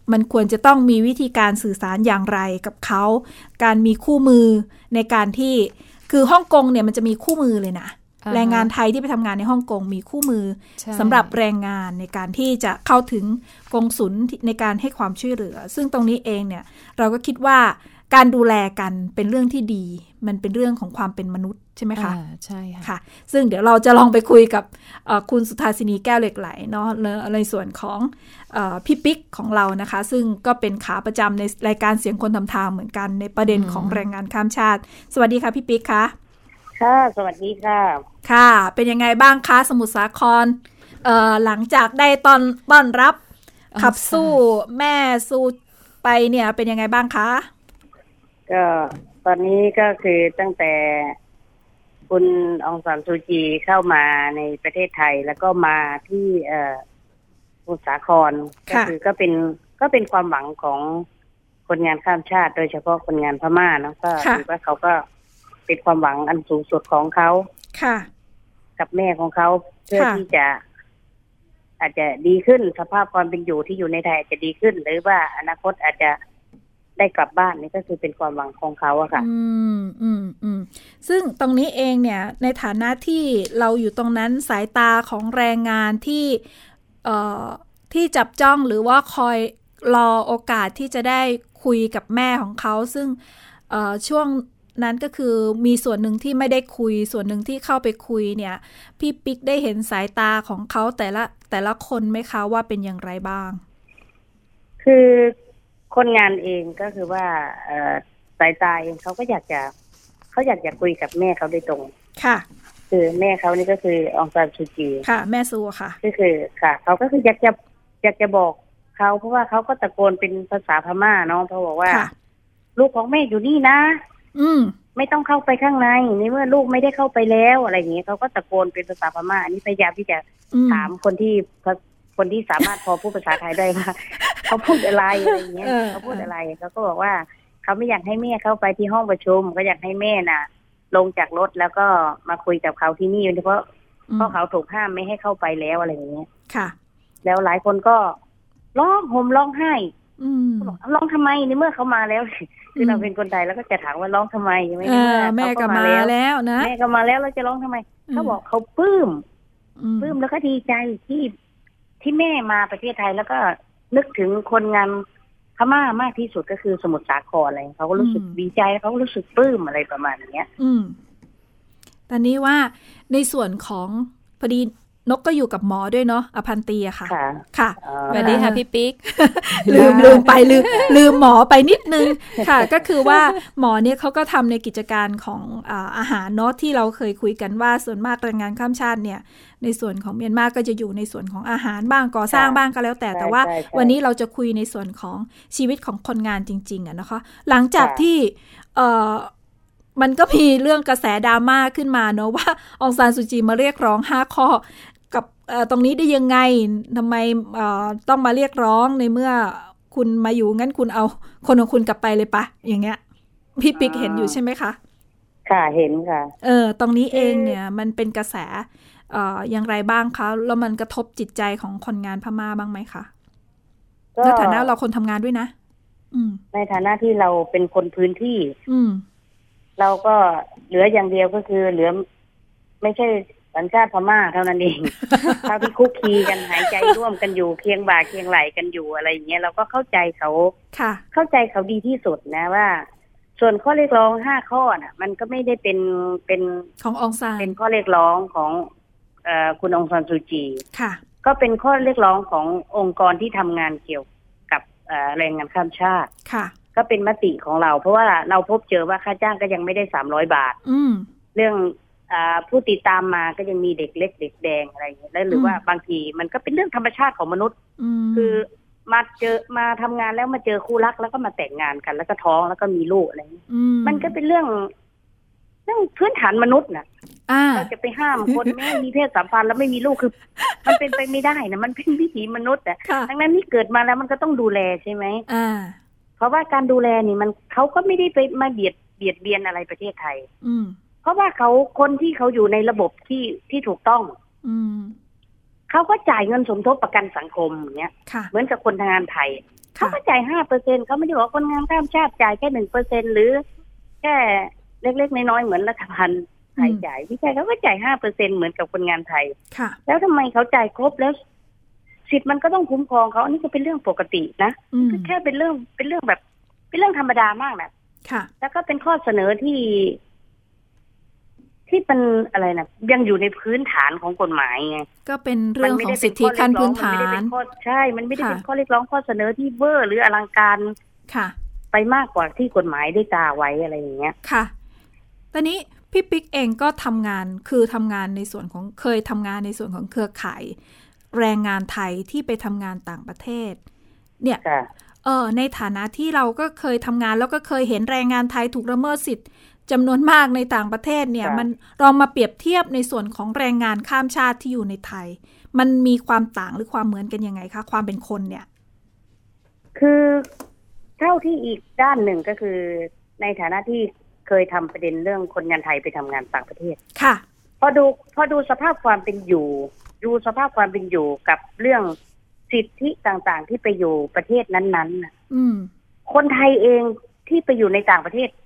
มันควรจะต้องมีวิธีการสื่อสารอย่างไรกับเขาการมีคู่มือในการที่คือฮ่องกงเนี่ยมันจะมีคู่มือเลยนะแรงงานไทยที่ไปทำงานในฮ่องกงมีคู่มือสำหรับแรงงานในการที่จะเข้าถึงกงสุลในการให้ความช่วยเหลือซึ่งตรงนี้เองเนี่ยเราก็คิดว่าการดูแลกันเป็นเรื่องที่ดีมันเป็นเรื่องของความเป็นมนุษย์ใช่ไหมคะใช่ค่ะซึ่งเดี๋ยวเราจะลองไปคุยกับคุณสุธาสินีแก้วเหล็กไหลเนาะในส่วนของพี่ปิ๊กของเรานะคะซึ่งก็เป็นขาประจำในรายการเสียงคนทำทางเหมือนกันในประเด็นของแรงงานข้ามชาติสวัสดีค่ะพี่ปิ๊กคะค่ะสวัสดีค่ะค่ะเป็นยังไงบ้างคะสมุทรสาครหลังจากได้ตอนต้อนรับขับสู้แม่สู้ไปเนี่ยเป็นยังไงบ้างคะก็ตอนนี้ก็คือตั้งแต่คุณองซานซูจีเข้ามาในประเทศไทยแล้วก็มาที่เอ่อสมุทรสาครก็คือก็เป็นก็เป็นความหวังของคนงานข้ามชาติโดยเฉพาะคนงานพม่าเนาะก็ถือว่าเขาก็เป็นความหวังอันสูงสุดของเขาค่ะกับแม่ของเขาเพื่อที่จะอาจจะดีขึ้นสภาพความเป็นอยู่ที่อยู่ในไทยอาจจะดีขึ้นหรือว่าอนาคตอาจจะได้กลับบ้านนี่ก็คือเป็นความหวังของเขาอะค่ะอืมอืมอืมซึ่งตรงนี้เองเนี่ยในฐานะที่เราอยู่ตรงนั้นสายตาของแรงงานที่เอ่อที่จับจ้องหรือว่าคอยรอโอกาสที่จะได้คุยกับแม่ของเขาซึ่งเอ่อช่วงนั้นก็คือมีส่วนหนึ่งที่ไม่ได้คุยส่วนหนึ่งที่เข้าไปคุยเนี่ยพี่ปิ๊กได้เห็นสายตาของเขาแต่ละแต่ละคนไหมคะว่าเป็นอย่างไรบ้างคือคนงานเองก็คือว่าเอ่อสายตาเองเขาก็อยากจะเขาอยากจะคุยกับแม่เขาโดยตรงค่ะคือแม่เขานี่ก็คือองซานซูจีค่ะแม่ซูค่ะก็คือค่ะเขาก็คืออยากจะอยากจะบอกเขาเพราะว่าเขาก็ตะโกนเป็นภาษาพม่าเนาะเขาบอกว่าลูกของแม่อยู่นี่นะอืมไม่ต้องเข้าไปข้างในนี่เมื่อลูกไม่ได้เข้าไปแล้วอะไรอย่างเงี้ยเขาก็ตะโกนเป็นภาษาพม่าอันนี้พยายามที่จะถามคนที่คนที่สามารถพอพูดภาษาไทยได้ว่าเขาพูดอะไรอะไรอย่างเงี้ยเขาพูดอะไรเขาก็บอกว่าเขาไม่อยากให้แม่เข้าไปที่ห้องประชุมก็อยากให้แม่น่ะลงจากรถแล้วก็มาคุยกับเขาที่นี่เพราะเพราะเขาถูกห้ามไม่ให้เข้าไปแล้วอะไรอย่างเงี้ยค่ะแล้วหลายคนก็ร้องห่มร้องไห้ร้องทำไมในเมื่อเขามาแล้วคือเราเป็นคนไทยแล้วก็จะถามว่าร้องทำไมใช่ไหมแม่ก็มาแล้วนะแม่ก็มาแล้วเราจะร้องทำไมเขาบอกเขาปลื้มปลื้มแล้วก็ดีใจที่ที่แม่มาประเทศไทยแล้วก็นึกถึงคนงานพม่ามากที่สุดก็คือสมุทรสาครอะไรเขาก็รู้สึกดีใจเขาก็รู้สึกปลื้มอะไรประมาณนี้อืมตอนนี้ว่าในส่วนของพอดีนกก็อยู่กับหมอด้วยเนาะอภันตีอะค่ะค่ะสวัสดีค่ะพี่ปิ๊กลืมลืมไปลืมลืมหมอไปนิดนึงค่ะก็คือว่าหมอเนี่ยเขาก็ทำในกิจการของอาหารเนาะที่เราเคยคุยกันว่าส่วนมากแรงงานข้ามชาติเนี่ยในส่วนของเมียนมาก็จะอยู่ในส่วนของอาหารบ้างก่อสร้างบ้างก็แล้วแต่แต่ว่าวันนี้เราจะคุยในส่วนของชีวิตของคนงานจริงๆอะนะคะหลังจากที่เอ่อมันก็มีเรื่องกระแสดราม่าขึ้นมาเนาะว่าองซานซูจีมาเรียกร้องห้าข้อกับตรงนี้ได้ยังไงทำไมต้องมาเรียกร้องในเมื่อคุณมาอยู่งั้นคุณเอาคนของคุณกลับไปเลยปะอย่างเงี้ยพี่ปิ๊กเห็นอยู่ใช่ไหมคะค่ะเห็นค่ะเออตรงนี้เองเนี่ยมันเป็นกระแสเอ่ออย่างไรบ้างคะแล้วมันกระทบจิตใจของคนงานพม่าบ้างไหมคะในฐานะเราคนทำงานด้วยนะอืมในฐานะที่เราเป็นคนพื้นที่อืมเราก็เหลืออย่างเดียวก็คือเหลือไม่ใช่สัญชาติพม่าเท่านั้นเอง เท่าที่คุกคีกันหายใจร่วมกันอยู่เคียงบ่าเคียงไหลกันอยู่อะไรอย่างเงี้ยเราก็เข้าใจเขาค่ะเข้าใจเขาดีที่สุดนะว่าส่วนข้อเรียกร้องห้าข้อน่ะมันก็ไม่ได้เป็นเป็นขององซานเป็นข้อเรียกร้องของเอ่อคุณองซานซูจีค่ะก็เป็นข้อเรียกร้องขององค์กรที่ทำงานเกี่ยวกับเอ่อแรงงานข้ามชาติค่ะก็เป็นมติของเราเพราะว่าเราพบเจอว่าค่าจ้างก็ยังไม่ได้สามร้อยบาทอืมเรื่องผู้ติดตามมาก็ยังมีเด็กเล็กเด็กแดงอะไรอย่างเงี้ยแล้วหรือว่าบางทีมันก็เป็นเรื่องธรรมชาติของมนุษย์คือมาเจอมาทำงานแล้วมาเจอคู่รักแล้วก็มาแต่งงานกันแล้วก็ท้องแล้วก็มีลูกอะไรอย่างเงี้ยมันก็เป็นเรื่องเรื่องพื้นฐานมนุษย์น่ะเราจะไปห้ามคนไม่มีเพศสัมพันธ์แล้วไม่มีลูกคือมันเป็นไปไม่ได้นะมันเป็นวิถีมนุษย์อ่ะดังนั้นนี่เกิดมาแล้วมันก็ต้องดูแลใช่ไหมเพราะว่าการดูแลนี่มันเขาก็ไม่ได้ไปมาเบียดเบียดเบียนอะไรประเทศไทยเพราะว่าเขาคนที่เขาอยู่ในระบบที่ที่ถูกต้องเขาก็จ่ายเงินสมทบประกันสังคมอย่างเงี้ยเหมือนกับคนทำงานไทยเขาก็จ่ายห้าเปอร์เซ็นต์เขาไม่ได้บอกคนงานข้ามชาติจ่ายแค่หนึ่งเปอร์เซ็นต์หรือแค่เล็กๆน้อยๆเหมือนรัฐบาลไทยจ่ายไม่ใช่เขาก็จ่ายห้าเปอร์เซ็นต์เหมือนกับคนงานไทยแล้วทำไมเขาจ่ายครบแล้วสิทธิ์มันก็ต้องคุ้มครองเขาอันนี้ก็เป็นเรื่องปกตินะคือแค่เป็นเรื่องเป็นเรื่องแบบเป็นเรื่องธรรมดามากนะแล้วก็เป็นข้อเสนอที่ที่เป็นอะไรนะยังอยู่ในพื้นฐานของกฎหมายไงก็เป็นเรื่องของสิทธิขั้นพื้นฐานใช่มันไม่ได้เป็นข้อเรียกร้องข้อเสนอที่เวอร์หรืออลังการค่ะไปมากกว่าที่กฎหมายได้กาไว้อะไรอย่างเงี้ยค่ะตอนนี้พี่ปิ๊กเองก็ทำงานคือทำงานในส่วนของเคยทำงานในส่วนของเครือข่ายแรงงานไทยที่ไปทำงานต่างประเทศเนี่ยเออในฐานะที่เราก็เคยทำงานแล้วก็เคยเห็นแรงงานไทยถูกละเมิดสิทธิ์จำนวนมากในต่างประเทศเนี่ยมันเรามาเปรียบเทียบในส่วนของแรงงานข้ามชาติที่อยู่ในไทยมันมีความต่างหรือความเหมือนกันยังไงคะความเป็นคนเนี่ยคือเท่าที่อีกด้านหนึ่งก็คือในฐานะที่เคยทำประเด็นเรื่องคนงานไทยไปทำงานต่างประเทศค่ะพอดูพอดูสภาพความเป็นอยู่ดูสภาพความเป็นอยู่กับเรื่องสิทธิต่างๆที่ไปอยู่ประเทศนั้นๆอืมคนไทยเองที่ไปอยู่ในต่างประเทศ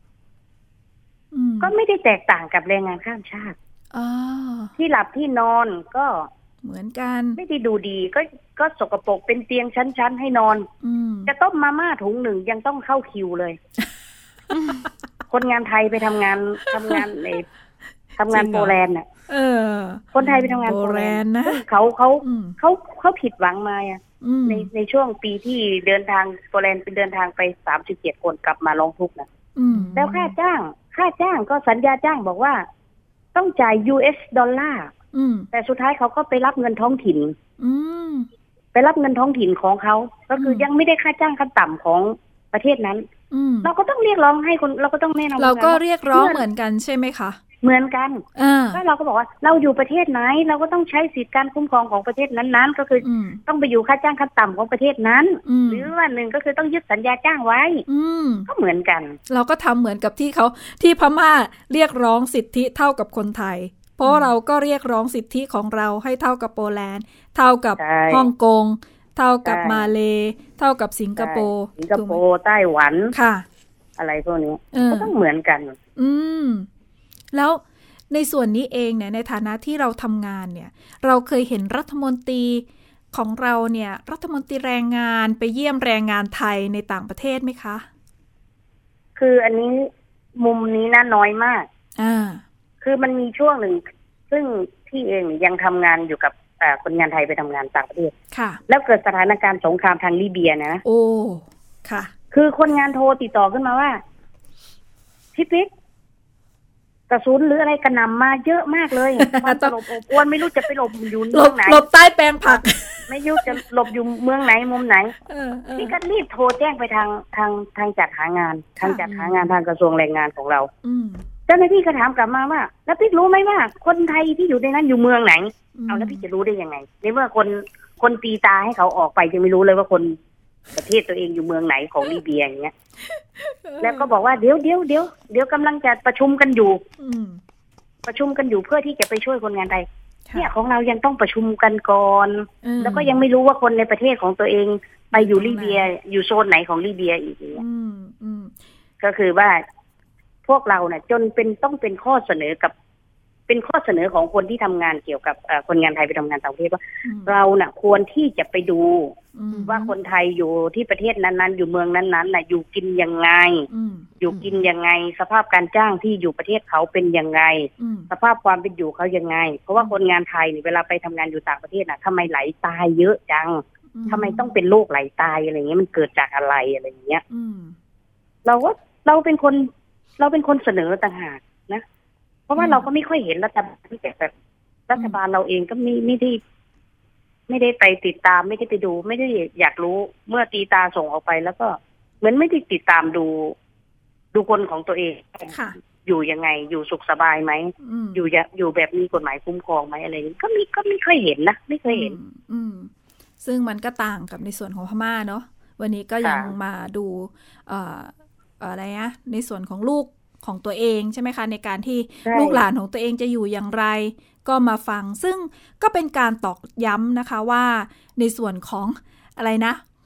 ก็ไม่ได้แตกต่างกับแรงงานข้ามชาติที่หลับที่นอนก็เหมือนกันไม่ได้ดูดีก็ก็สกปรกเป็นเตียงชั้นๆให้นอนจะต้มมาม่าถุงหนึ่งยังต้องเข้าคิวเลย คนงานไทยไปทำงานทำงานในทำงานโปแลนด์น่ะคนไทยไปทำงานโปแลนด์นะเขาเขาเขาเขาผิดหวังมาอ่ะในในช่วงปีที่เดินทางโปแลนด์เป็นเดินทางไปสามสิบเจ็ดคนกลับมาร้องทุกข์นะแล้วค่าจ้างค่าจ้างก็สัญญาจ้างบอกว่าต้องจ่าย ยู เอส ดอลลาร์แต่สุดท้ายเขาก็ไปรับเงินท้องถิ่นไปรับเงินท้องถิ่นของเขาก็คือยังไม่ได้ค่าจ้างขั้นต่ำของประเทศนั้นเราก็ต้องเรียกร้องให้คนเราก็ต้องแนะนำเราก็เรียกร้องเหมือนกันใช่ไหมคะเหมือนกันแล้วเราก็บอกว่าเราอยู่ประเทศไหนเราก็ต้องใช้สิทธิการคุ้มครองของประเทศนั้นๆก็คือต้องไปอยู่ค่าจ้างขั้นต่ำของประเทศนั้นหรือว่าหนึ่งก็คือต้องยึดสัญญาจ้างไว้ก็เหมือนกันเราก็ทำเหมือนกับที่เขาที่พม่าเรียกร้องสิทธิเท่ากับคนไทยเพราะเราก็เรียกร้องสิทธิของเราให้เท่ากับโปแลนด์เท่ากับฮ่องกงเท่ากับมาเลเท่ากับสิงคโปร์สิงคโปร์ไต้หวันค่ะอะไรพวกนี้ก็ต้องเหมือนกันอืมแล้วในส่วนนี้เองเนี่ยในฐานะที่เราทำงานเนี่ยเราเคยเห็นรัฐมนตรีของเราเนี่ยรัฐมนตรีแรงงานไปเยี่ยมแรงงานไทยในต่างประเทศไหมคะคืออันนี้มุมนี้น่าน้อยมากอ่าคือมันมีช่วงหนึ่งซึ่งพี่เองยังทำงานอยู่กับคนงานไทยไปทำงานต่างประเทศค่ะแล้วเกิดสถานการณ์สงครามทางลิเบียนะโอ้ค่ะคือคนงานโทรติดต่อขึ้นมาว่าพี่ปิ๊กกระสุนหรืออะไรกระหน่ำมาเยอะมากเลยมันหลบอบอวนไม่รู้จะไปหลบอยู่เมืองไหนหลบใต้แปลงผักไม่รู้จะหลบอยู่เมืองไหนมุมไหนพี่ก็รีบโทรแจ้งไปทางทางทางจัดหางานทางจัดหางานทางกระทรวงแรงงานของเราเจ้าหน้าที่ก็ถามกลับมาว่าแล้วพี่รู้ไหมว่าคนไทยที่อยู่ในนั้นอยู่เมืองไหนเอาแล้วพี่จะรู้ได้ยังไงในเมื่อคนคนตีตาให้เขาออกไปยังไม่รู้เลยว่าคนประเทศตัวเองอยู่เมืองไหนของลิเบียอย่างเงี้ยแล้วก็บอกว่าเดี๋ยวเดี๋ยวเดี๋ยวเดี๋ยวกำลังจะประชุมกันอยู่ประชุมกันอยู่เพื่อที่จะไปช่วยคนงานไทยเนี่ยของเรายังต้องประชุมกันก่อนแล้วก็ยังไม่รู้ว่าคนในประเทศของตัวเองไปอยู่ลิเบียอยู่โซนไหนของลิเบียอีกอย่างเงี้ยก็คือว่าพวกเราเนี่ยจนเป็นต้องเป็นข้อเสนอกับเป็นข้อเสนอของคนที่ทำงานเกี่ยวกับคนงานไทยไปทำงานต่างประเทศว่าเราน่ะควรที่จะไปดูว่าคนไทยอยู่ที่ประเทศนั้นๆอยู่เมืองนั้นๆน่ะอยู่กินยังไงอยู่กินยังไงสภาพการจ้างที่อยู่ประเทศเขาเป็นยังไงสภาพความเป็นอยู่เขายังไงเพราะว่าคนงานไทยนี่เวลาไปทำงานอยู่ต่างประเทศน่ะทำไมไหลตายเยอะจังทำไมต้องเป็นโรคไหลตายอะไรเงี้ยมันเกิดจากอะไรอะไรอย่างเงี้ยเราว่าเราเป็นคนเราเป็นคนเสนอต่างหากนะเพราะว่าเราก็ไม่ค่อยเห็นรัฐบาลที่แบบรัฐบาลเราเองก็ไม่ไม่ได้ไม่ได้ไปติดตามไม่ได้ไปดูไม่ได้อยากรู้เมื่อตีตาส่งออกไปแล้วก็เหมือนไม่ได้ติดตามดูดูคนของตัวเองอยู่ยังไงอยู่สุขสบายไหมอยู่อยู่แบบมีกฎหมายคุ้มครองไหมอะไรก็มีก็ไม่เคยเห็นนะไม่เคยเห็นอืมซึ่งมันก็ต่างกับในส่วนของพม่าเนาะวันนี้ก็ยังมาดูเอ่ออะไรนะในส่วนของลูกของตัวเองใช่ไหมคะในการที่ลูกหลานของตัวเองจะอยู่อย่างไรก็มาฟังซึ่งก็เป็นการตอกย้ำนะคะว่าในส่วนของอะไรนะ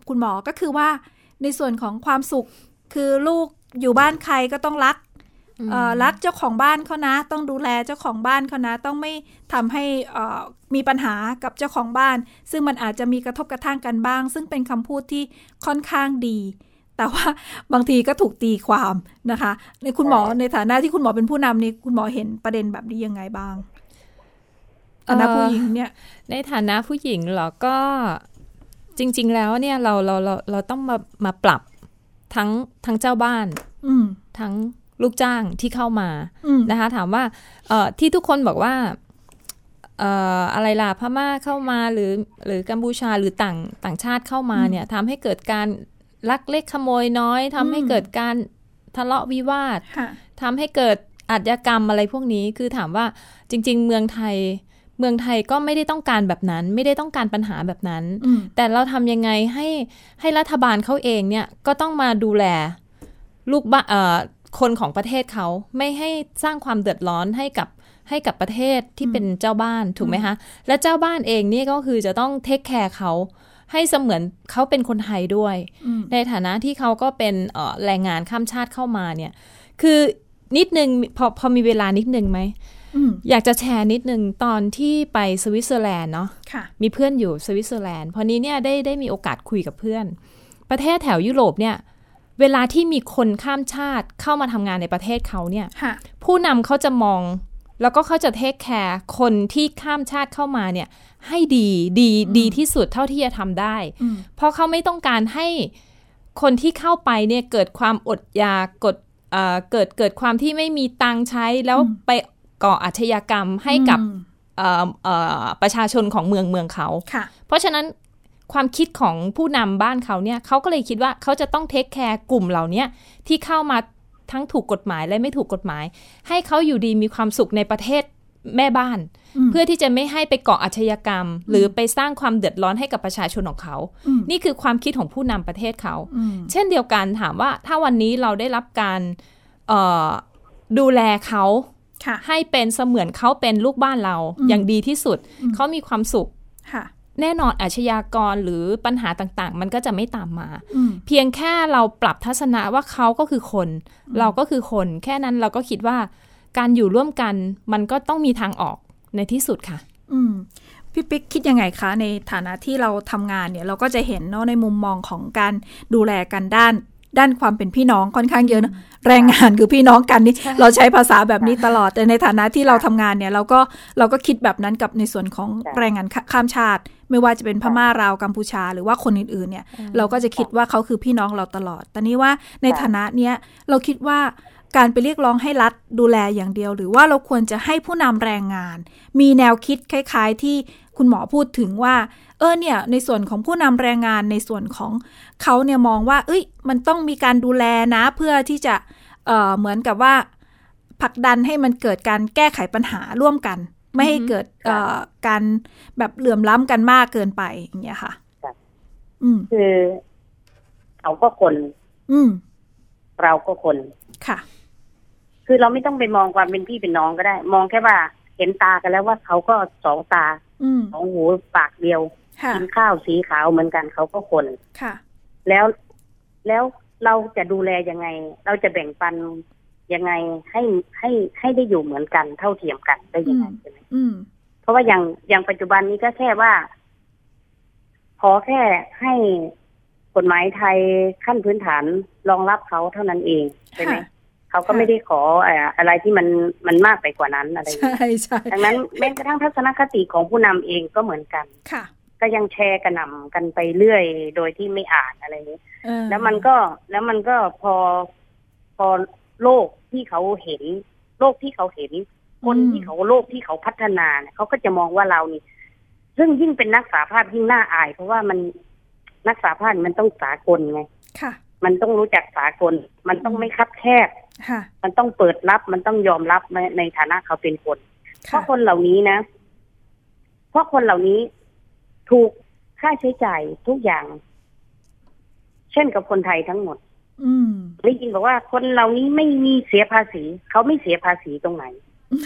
คุณหมอก็คือว่าในส่วนของความสุขคือลูกอยู่บ้านใครก็ต้องรักรักเจ้าของบ้านเขานะต้องดูแลเจ้าของบ้านเขานะต้องไม่ทำให้มีปัญหากับเจ้าของบ้านซึ่งมันอาจจะมีกระทบกระทั่งกันบ้างซึ่งเป็นคำพูดที่ค่อนข้างดีแต่ว่าบางทีก็ถูกตีความนะคะในคุณหมอในฐานะที่คุณหมอเป็นผู้นำนี่คุณหมอเห็นประเด็นแบบนี้ยังไงบ้างฐานะผู้หญิงเนี่ยในฐานะผู้หญิงเหรอก็จริงๆแล้วเนี่ยเราเราเราเราต้องมามาปรับทั้งทั้งเจ้าบ้านทั้งลูกจ้างที่เข้ามานะคะถามว่าที่ทุกคนบอกว่าอะไรล่ะพม่าเข้ามาหรือหรือกัมพูชาหรือต่างต่างชาติเข้ามาเนี่ยทำให้เกิดการลักเล็กขโมยน้อยทำให้เกิดการทะเลาะวิวาททำให้เกิดอาชญากรรมอะไรพวกนี้คือถามว่าจริงๆเมืองไทยเมืองไทยก็ไม่ได้ต้องการแบบนั้นไม่ได้ต้องการปัญหาแบบนั้นแต่เราทำยังไงให้ให้รัฐบาลเขาเองเนี่ยก็ต้องมาดูแลลูกบ้านคนของประเทศเขาไม่ให้สร้างความเดือดร้อนให้กับให้กับประเทศที่เป็นเจ้าบ้านถูกไหมคะและเจ้าบ้านเองนี่ก็คือจะต้องเทคแคร์เขาให้เสมือนเขาเป็นคนไทยด้วยในฐานะที่เขาก็เป็นแรงงานข้ามชาติเข้ามาเนี่ยคือนิดนึงพอพอมีเวลานิดนึงไหมอยากจะแชร์นิดนึงตอนที่ไปสวิตเซอร์แลนด์เนาะมีเพื่อนอยู่สวิตเซอร์แลนด์พอนี้เนี่ยได้ได้มีโอกาสคุยกับเพื่อนประเทศแถวยุโรปเนี่ยเวลาที่มีคนข้ามชาติเข้ามาทำงานในประเทศเขาเนี่ยผู้นำเขาจะมองแล้วก็เขาจะเทคแคร์คนที่ข้ามชาติเข้ามาเนี่ยให้ดีดีดีที่สุดเท่าที่จะทำได้เพราะเขาไม่ต้องการให้คนที่เข้าไปเนี่ยเกิดความอดอยากกดเอ่อเกิดเกิดความที่ไม่มีตังค์ใช้แล้วไปก่ออาชญากรรมให้กับเอ่อเอ่อประชาชนของเมืองเมืองเขาเพราะฉะนั้นความคิดของผู้นำบ้านเขาเนี่ยเขาก็เลยคิดว่าเขาจะต้องเทคแคร์กลุ่มเหล่านี้ที่เข้ามาทั้งถูกกฎหมายและไม่ถูกกฎหมายให้เขาอยู่ดีมีความสุขในประเทศแม่บ้านเพื่อที่จะไม่ให้ไปก่ออาชญากรรมหรือไปสร้างความเดือดร้อนให้กับประชาชนของเขานี่คือความคิดของผู้นำประเทศเขาเช่นเดียวกันถามว่าถ้าวันนี้เราได้รับการดูแลเขาให้เป็นเสมือนเขาเป็นลูกบ้านเราอย่างดีที่สุดเขามีความสุขแน่นอนอาชญากรหรือปัญหาต่างๆมันก็จะไม่ตามมาเพียงแค่เราปรับทัศนะว่าเขาก็คือคนเราก็คือคนแค่นั้นเราก็คิดว่าการอยู่ร่วมกันมันก็ต้องมีทางออกในที่สุดค่ะอืมพี่ปิ๊กคิดยังไงคะในฐานะที่เราทำงานเนี่ยเราก็จะเห็นเนาะในมุมมองของการดูแลกันด้านด้านความเป็นพี่น้องค่อนข้างเยอะนะแรงงานคือพี่น้องกันนี่เราใช้ภาษาแบบนี้ตลอดแต่ในฐานะที่เราทำงานเนี่ยเราก็เราก็คิดแบบนั้นกับในส่วนของแรงงานข้ามชาติไม่ว่าจะเป็นพม่าลาวกัมพูชาหรือว่าคนอื่นๆเนี่ยเราก็จะคิดว่าเขาคือพี่น้องเราตลอดแต่นี้ว่าในฐานะเนี้ยเราคิดว่าการไปเรียกร้องให้รัฐดูแลอย่างเดียวหรือว่าเราควรจะให้ผู้นำแรงงานมีแนวคิดคล้ายๆที่คุณหมอพูดถึงว่าเออเนี่ยในส่วนของผู้นำแรงงานในส่วนของเขาเนี่ยมองว่าเอ้ยมันต้องมีการดูแลนะเพื่อที่จะเอ่อเหมือนกับว่าผลักดันให้มันเกิดการแก้ไขปัญหาร่วมกันไม่ให้เกิดเอ่อการแบบเหลื่อมล้ำกันมากเกินไปอย่างเงี้ยค่ะอืมคือเขาก็คนอืมเราก็คนค่ะคือเราไม่ต้องไปมองความเป็นพี่เป็นน้องก็ได้มองแค่ว่าเห็นตากันแล้วว่าเขาก็สองตาสองหูปากเดียวกินข้าวสีขาวเหมือนกันเขาก็คนค่ะแล้วแล้วเราจะดูแลยังไงเราจะแบ่งปันยังไงให้ให้ให้ได้อยู่เหมือนกันเท่าเทียมกันได้ยังไงใช่ไหมเพราะว่าอย่างอย่างปัจจุบันนี้ก็แค่ว่าขอแค่ให้กฎหมายไทยขั้นพื้นฐานรองรับเขาเท่านั้นเองใช่ไหมเขาก็ไม่ได้ขออะไรที่มันมันมากไปกว่านั้นอะไรอย่างเงี้ยใช่ใช่ดังนั้นแม้กระทั่งทัศนคติของผู้นำเองก็เหมือนกันค่ะก็ยังแชร์กระหน่ำกันไปเรื่อยโดยที่ไม่อ่านอะไรนี้แล้วมันก็แล้วมันก็พอพอโลกที่เขาเห็นโลกที่เขาเห็นคนที่เขาโลกที่เขาพัฒนาเนี่ยเขาก็จะมองว่าเรานี่ซึ่งยิ่งเป็นนักสาภาพยิ่งน่าอายเพราะว่ามันนักสาภาพมันต้องสากลไงค่ะมันต้องรู้จักสากลมันต้องไม่คับแคบค่ะมันต้องเปิดรับมันต้องยอมรับในในฐานะเขาเป็นคนเพราะคนเหล่านี้นะเพราะคนเหล่านี้ถูกค่าใช้จ่ายทุกอย่างเช่นกับคนไทยทั้งหมดได้ยินบอกว่าคนเหล่านี้ไม่มีเสียภาษีเขาไม่เสียภาษีตรงไหน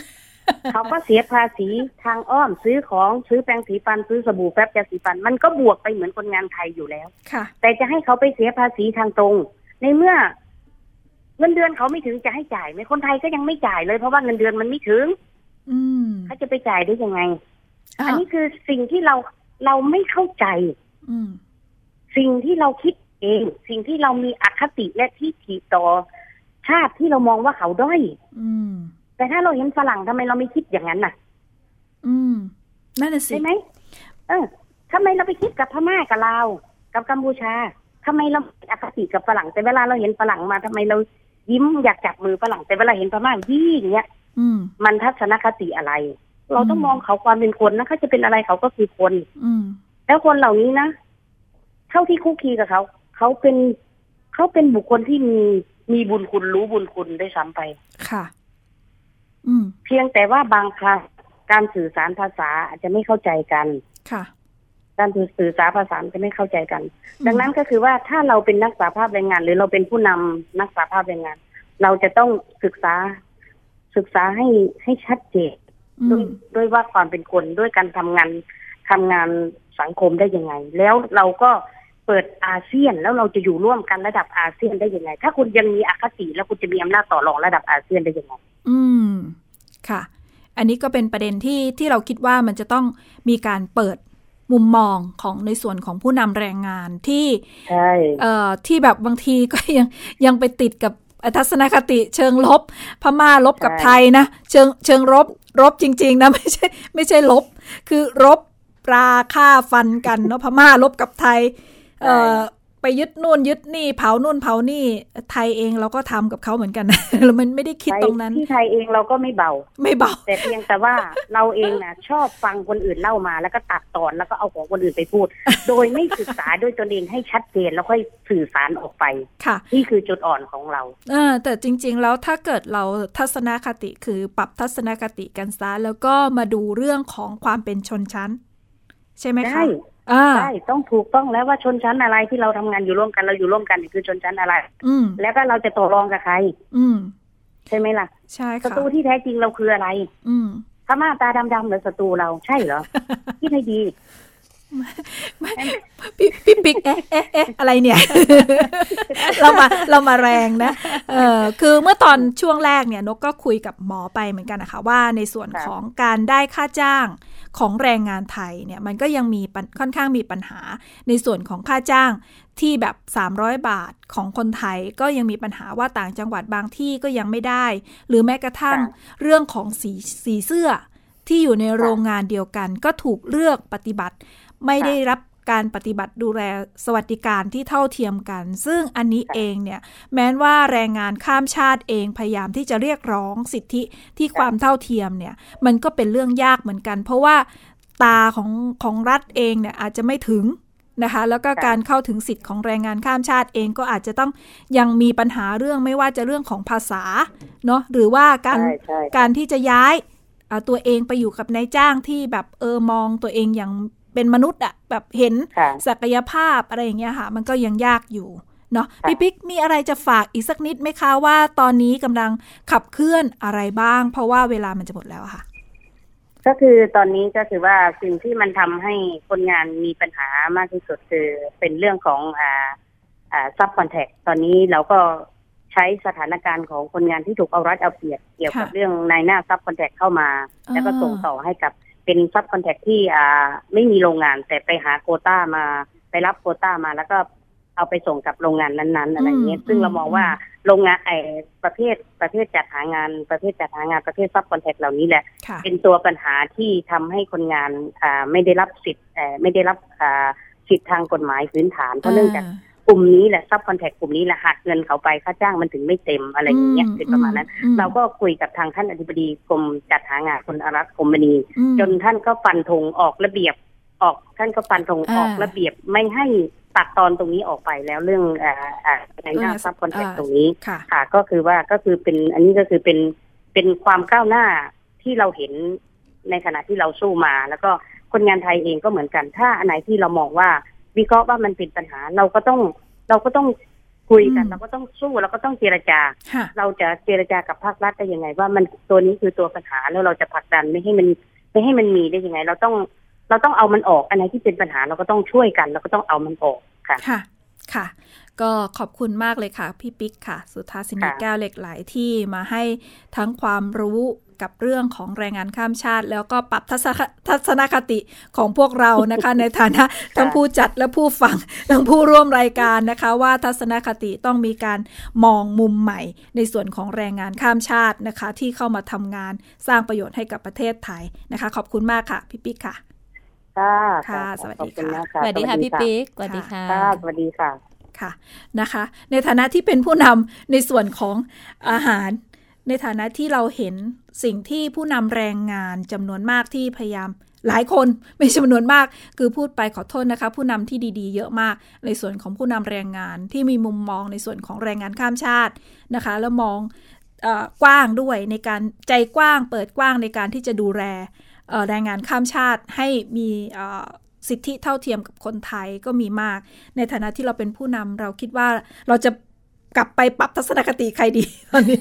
เขาก็เสียภาษีทางอ้อมซื้อของซื้อแปรงสีฟันซื้อสบู่แป๊บยาสีฟันมันก็บวกไปเหมือนคนงานไทยอยู่แล้วค่ะแต่จะให้เขาไปเสียภาษีทางตรงในเมื่อเงินเดือนเขาไม่ถึงจะให้จ่ายไหมคนไทยก็ยังไม่จ่ายเลยเพราะว่าเงินเดือนมันไม่ถึงอืมเขาจะไปจ่ายได้ยังไง อ, อันนี้คือสิ่งที่เราเราไม่เข้าใจอืมสิ่งที่เราคิดเองสิ่งที่เรามีอคติและทิฐิต่อชาติที่เรามองว่าเขาด้อยอืมแต่ถ้าเราเห็นฝรั่งทำไมเราไม่คิดอย่างนั้นน่ะอืมนั่นแหละสิใช่ไหมเออทำไมเราไปคิดกับพม่ากับลาวกับกัมพูชาทำไมเราอคติกับฝรั่งแต่เวลาเราเห็นฝรั่งมาทำไมเรายิ้มอยากจับมือฝรั่งแต่เวลาเห็นพม่ายี่อย่างเงี้ยมันทัศนคติอะไรเราต้องมองเขาความเป็นคนนะเขาจะเป็นอะไรเขาก็คือคนแล้วคนเหล่านี้นะเท่าที่คุกคีกับเขาเขาเป็นเขาเป็นบุคคลที่มีมีบุญคุณรู้บุญคุณได้ซ้ำไปค่ะเพียงแต่ว่าบางครั้งการสื่อสารภาษาอาจจะไม่เข้าใจกันค่ะการสื่อสารภาษาจะไม่เข้าใจกันดังนั้นก็คือว่าถ้าเราเป็นนักสาภาพแรงงานหรือเราเป็นผู้นำนักสาภาพแรงงานเราจะต้องศึกษาศึกษาให้ให้ชัดเจนด้วยด้วยว่าความเป็นคนด้วยการทำงานทำงานสังคมได้ยังไงแล้วเราก็เปิดอาเซียนแล้วเราจะอยู่ร่วมกันระดับอาเซียนได้ยังไงถ้าคุณยังมีอคติแล้วคุณจะมีอำนาจต่อรองระดับอาเซียนได้ยังไงอืมค่ะอันนี้ก็เป็นประเด็นที่ที่เราคิดว่ามันจะต้องมีการเปิดมุมมองของในส่วนของผู้นำแรงงานที่ใช่เอ่อที่แบบบางทีก็ยังยังไปติดกับทัศนคติเชิงลบพม่าลบกับไทยนะเชิงเชิงรบรบจริงๆนะไม่ใช่ไม่ใช่ลบคือรบปลาฆ่าฟันกันเนาะพม่าลบกับไทยเอ่อไปยึดนู่นยึดนี่เผานู่นเผานี่ไทยเองเราก็ทำกับเขาเหมือนกันนะแล้วมันไม่ได้คิดตรงนั้นที่ไทยเองเราก็ไม่เบาไม่เบาแต่เพียงแต่ว่าเราเองนะชอบฟังคนอื่นเล่ามาแล้วก็ตัดตอนแล้วก็เอาของคนอื่นไปพูด โดยไม่ศึกษาด้วยตนเองให้ชัดเจนแล้วค่อยสื่อสารออกไปค่ะนี่คือจุดอ่อนของเราเออแต่จริงๆแล้วถ้าเกิดเราทัศนคติคือปรับทัศนคติกันซะแล้วก็มาดูเรื่องของความเป็นชนชั้นใช่ไหมคะใช่ต้องถูกต้องแล้วว่าชนชั้นอะไรที่เราทำงานอยู่ร่วมกันเราอยู่ร่วมกันนี่คือชนชั้นอะไรแล้วก็เราจะต่อรองกับใครใช่ไหมล่ะใช่ค่ะศัตรูที่แท้จริงเราคืออะไรพม่าตาดำๆหรือศัตรูเราใช่เหรอคิดให้ดีพี่พี่ปิ๊กเอ๊ะเอ๊ะเอ๊ะอะไรเนี่ยเรามาเรามาแรงนะเออคือเมื่อตอนช่วงแรกเนี่ยนกก็คุยกับหมอไปเหมือนกันนะคะว่าในส่วนของการได้ค่าจ้างของแรงงานไทยเนี่ยมันก็ยังมีค่อนข้างมีปัญหาในส่วนของค่าจ้างที่แบบสามร้อยบาทของคนไทยก็ยังมีปัญหาว่าต่างจังหวัดบางที่ก็ยังไม่ได้หรือแม้กระทั่งเรื่องของสีสีเสื้อที่อยู่ในโรงงานเดียวกันก็ถูกเลือกปฏิบัติไม่ได้รับการปฏิบัติดูแลสวัสดิการที่เท่าเทียมกันซึ่งอันนี้เองเนี่ยแม้ว่าแรงงานข้ามชาติเองพยายามที่จะเรียกร้องสิทธิที่ความเท่าเทียมเนี่ยมันก็เป็นเรื่องยากเหมือนกันเพราะว่าตาของของรัฐเองเนี่ยอาจจะไม่ถึงนะคะแล้วก็การเข้าถึงสิทธิของแรงงานข้ามชาติเองก็อาจจะต้องยังมีปัญหาเรื่องไม่ว่าจะเรื่องของภาษาเนาะหรือว่าการการที่จะย้ายตัวเองไปอยู่กับนายจ้างที่แบบเออมองตัวเองอย่างเป็นมนุษย์อะแบบเห็นศักยภาพอะไรอย่างเงี้ยค่ะมันก็ยังยากอยู่เนาะพี่ปิ๊กมีอะไรจะฝากอีกสักนิดไหมคะว่าตอนนี้กำลังขับเคลื่อนอะไรบ้างเพราะว่าเวลามันจะหมดแล้วค่ะก็คือตอนนี้ก็คือว่าสิ่งที่มันทำให้คนงานมีปัญหามากที่สุดคือเป็นเรื่องของอ่าอ่าซับคอนแทคตอนนี้เราก็ใช้สถานการณ์ของคนงานที่ถูกเอารัดเอาเปรียบเกี่ยวกับเรื่องนายหน้าซับคอนแทคเข้ามาแล้วก็ส่งต่อให้กับเป็นซับคอนแทคที่อ่าไม่มีโรงงานแต่ไปหาโควต้ามาไปรับโควต้ามาแล้วก็เอาไปส่งกับโรงงานนั้นๆอะไรอย่างเงี้ยซึ่งเรามองว่าโรงงานไอ้ประเภทประเภทจัดหางานประเภทจัดหางานประเภทซับคอนแทคเหล่านี้แหละเป็นตัวปัญหาที่ทำให้คนงานอ่าไม่ได้รับสิทธิ์เอ่อไม่ได้รับอ่าสิทธิทางกฎหมายพื้นฐานเพราะเนื่องจากกลุ่มนี้แหละซับคอนแทคกลุ่มนี้แหละหักเงินเขาไปค่าจ้างมันถึงไม่เต็มอะไรอย่างเงี้ยเป็นประมาณนั้นเราก็คุยกับทางท่านอธิบดีกรมจัดหางานคุณอารักษ์พรหมณีจนท่านก็ฟันธงออกระเบียบออกท่านก็ฟันธงออกระเบียบไม่ให้ตัดตอนตรงนี้ออกไปแล้วเรื่องอ่าอ่าในหน้าซับคอนแทคตรงนี้ค่ะก็คือว่าก็คือเป็นอันนี้ก็คือเป็นเป็นความก้าวหน้าที่เราเห็นในขณะที่เราสู้มาแล้วก็คนงานไทยเองก็เหมือนกันถ้าอันไหนที่เรามองว่าวิเคราะห์ว่ามันเป็นปัญหาเราก็ต้องเราก็ต้องคุยกันเราก็ต้องสู้เราก็ต้องเจรจาเราจะเจรจากับภาครัฐได้ยังไงว่ามันตัวนี้คือตัวปัญหาแล้วเราจะผลักดันไม่ให้มันไม่ให้มันมีได้ยังไงเราต้องเราต้องเอามันออกอันไหนที่เป็นปัญหาเราก็ต้องช่วยกันเราก็ต้องเอามันออกค่ะค่ะค่ะก็ขอบคุณมากเลยค่ะพี่ปิ๊กค่ะสุธาสินีแก้วเหล็กไหลที่มาให้ทั้งความรู้กับเรื่องของแรงงานข้ามชาติแล้วก็ปรับทัศนคติของพวกเรานะคะ ในฐานะทั้งผู้จัดและผู้ฟังทั้งผู้ร่วมรายการนะคะว่าทัศนคติต้องมีการมองมุมใหม่ในส่วนของแรงงานข้ามชาตินะคะที่เข้ามาทำงานสร้างประโยชน์ให้กับประเทศไทยนะคะขอบคุณมากค่ะพี่ปิ๊กค่ะค่ะสวัสดีค่ะสวัสดีค่ะพี่ปิ๊กสวัสดีค่ะสวัสดีค่ะค่ะนะคะในฐานะที่เป็นผู้นำในส่วนของอาหารในฐานะที่เราเห็นสิ่งที่ผู้นำแรงงานจำนวนมากที่พยายามหลายคนไม่จำนวนมากคือพูดไปขอโทษนะคะผู้นำที่ดีๆเยอะมากในส่วนของผู้นำแรงงานที่มีมุมมองในส่วนของแรงงานข้ามชาตินะคะแล้วมองเอ่อกว้างด้วยในการใจกว้างเปิดกว้างในการที่จะดูแลแรงงานข้ามชาติให้มีสิทธิเท่าเทียมกับคนไทยก็มีมากในฐานะที่เราเป็นผู้นำเราคิดว่าเราจะกลับไปปรับทัศนคติใครดีตอนนี้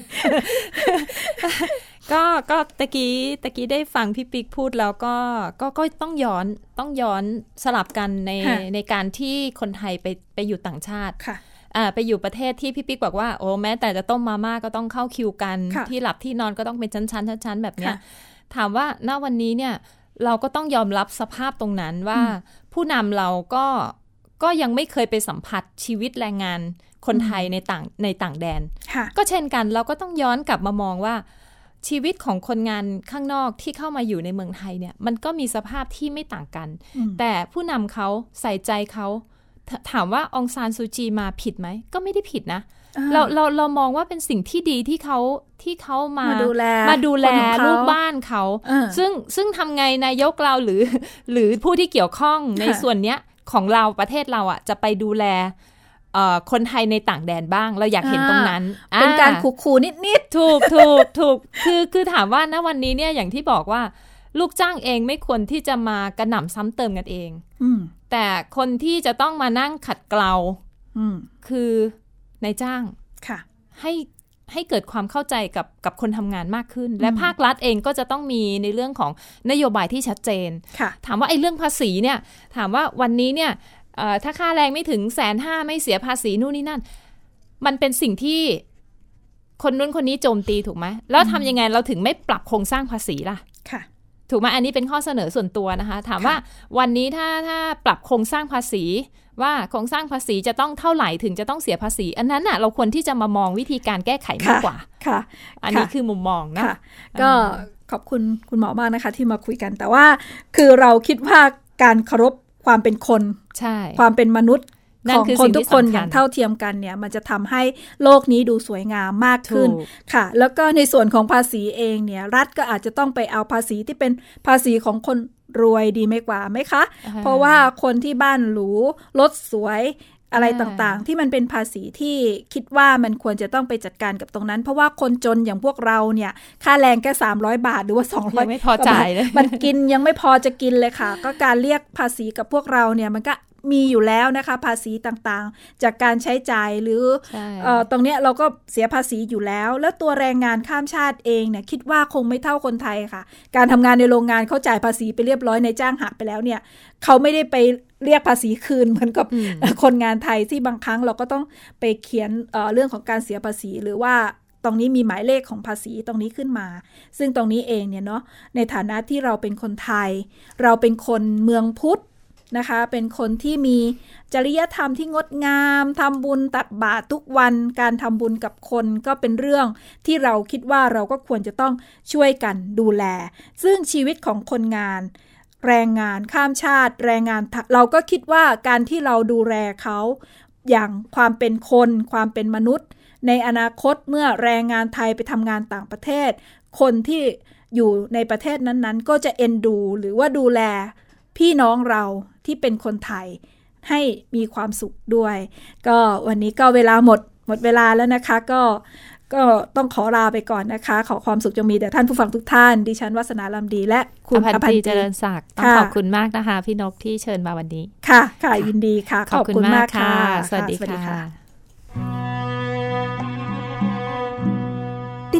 ก็ก็ตะกี้ตะกี้ได้ฟังพี่ปิ๊กพูดแล้วก็ก็ก็ต้องย้อนต้องย้อนสลับกันในในการที่คนไทยไปไปอยู่ต่างชาติอ่าไปอยู่ประเทศที่พี่ปิ๊กบอกว่าโอ้แม้แต่จะต้มมาม่าก็ต้องเข้าคิวกันที่หลับที่นอนก็ต้องเป็นชั้นๆชั้นๆแบบเนี้ยถามว่าณวันนี้เนี่ยเราก็ต้องยอมรับสภาพตรงนั้นว่าผู้นำเราก็ก็ยังไม่เคยไปสัมผัสชีวิตแรงงานคนไทยในต่างในต่างแดนก็เช่นกันเราก็ต้องย้อนกลับมามองว่าชีวิตของคนงานข้างนอกที่เข้ามาอยู่ในเมืองไทยเนี่ยมันก็มีสภาพที่ไม่ต่างกันแต่ผู้นำเขาใส่ใจเขาถามว่าองซานซูจีมาผิดไหมก็ไม่ได้ผิดนะเราเราเรามองว่าเป็นสิ่งที่ดีที่เขาที่เขามามาดูแลมาดูแลลูกบ้านเขาซึ่งซึ่งทำไงนายกเราหรือหรือผู้ที่เกี่ยวข้องในส่วนเนี้ยของเราประเทศเราอ่ะจะไปดูแลคนไทยในต่างแดนบ้างเราอยากเห็นตรงนั้นเป็นการขู่ๆนิดๆถูกถูกถูกคือคือถามว่าณวันนี้เนี่ยอย่างที่บอกว่าลูกจ้างเองไม่ควรที่จะมากระหน่ำซ้ำเติมกันเองแต่คนที่จะต้องมานั่งขัดเกลาคือนายจ้างให้ให้เกิดความเข้าใจกับกับคนทำงานมากขึ้นและภาครัฐเองก็จะต้องมีในเรื่องของนโยบายที่ชัดเจนถามว่าไอ้เรื่องภาษีเนี่ยถามว่าวันนี้เนี่ยถ้าค่าแรงไม่ถึงแสนห้าไม่เสียภาษีนู่นนี่นั่นมันเป็นสิ่งที่คนนู้นคนนี้โจมตีถูกไหมแล้วทำยังไงเราถึงไม่ปรับโครงสร้างภาษีล่ะถูกไหมอันนี้เป็นข้อเสนอส่วนตัวนะคะถามว่าวันนี้ถ้าถ้าปรับโครงสร้างภาษีว่าโครงสร้างภาษีจะต้องเท่าไหร่ถึงจะต้องเสียภาษีอันนั้นน่ะเราควรที่จะมามองวิธีการแก้ไขมากกว่าค่ะอันนี้คือมุมมองนะก็ขอบคุณคุณหมอมากนะคะที่มาคุยกันแต่ว่าคือเราคิดว่าการเคารพความเป็นคนความเป็นมนุษย์ของคนทุกคนอย่างเท่าเทียมกันเนี่ยมันจะทำให้โลกนี้ดูสวยงามมากขึ้นค่ะแล้วก็ในส่วนของภาษีเองเนี่ยรัฐก็อาจจะต้องไปเอาภาษีที่เป็นภาษีของคนรวยดีไม่กว่าไหมคะเพราะว่าคนที่บ้านหรูรถสวยอะไรต่างๆที่มันเป็นภาษีที่คิดว่ามันควรจะต้องไปจัดการกับตรงนั้นเพราะว่าคนจนอย่างพวกเราเนี่ยค่าแรงแค่สามร้อยบาทหรือว่าสองร้อยไม่พอจ่ายเลยมันกินยังไม่พอจะกินเลยค่ะก็การเรียกภาษีกับพวกเราเนี่ยมันก็มีอยู่แล้วนะคะภาษีต่างๆจากการใช้จ่ายหรือเอ่อตรงเนี้ยเราก็เสียภาษีอยู่แล้วแล้วตัวแรงงานข้ามชาติเองเนี่ยคิดว่าคงไม่เท่าคนไทยค่ะการทำงานในโรงงานเขาจ่ายภาษีไปเรียบร้อยในจ้างหักไปแล้วเนี่ยเขาไม่ได้ไปเรียกภาษีคืนเหมือนกับคนงานไทยที่บางครั้งเราก็ต้องไปเขียน เอ่อ เรื่องของการเสียภาษีหรือว่าตรงนี้มีหมายเลขของภาษีตรงนี้ขึ้นมาซึ่งตรงนี้เองเนี่ยเนาะในฐานะที่เราเป็นคนไทยเราเป็นคนเมืองพุทธนะคะเป็นคนที่มีจริยธรรมที่งดงามทำบุญตักบาตรทุกวันการทำบุญกับคนก็เป็นเรื่องที่เราคิดว่าเราก็ควรจะต้องช่วยกันดูแลซึ่งชีวิตของคนงานแรงงานข้ามชาติแรงงานเราก็คิดว่าการที่เราดูแลเขาอย่างความเป็นคนความเป็นมนุษย์ในอนาคตเมื่อแรงงานไทยไปทำงานต่างประเทศคนที่อยู่ในประเทศนั้นๆก็จะเอ็นดูหรือว่าดูแลพี่น้องเราที่เป็นคนไทยให้มีความสุขด้วยก็วันนี้ก็เวลาหมดหมดเวลาแล้วนะคะก็ก็ต้องขอลาไปก่อนนะคะขอความสุขจงมีแต่ท่านผู้ฟังทุกท่านดิฉันวาสนาลำดีและคุณอภันตีเจริญศักดิ์ต้องขอบคุณมากนะคะพี่นกที่เชิญมาวันนี้ค่ะค่ะยินดีค่ะขอบคุณมากค่ะสวัสดีค่ะ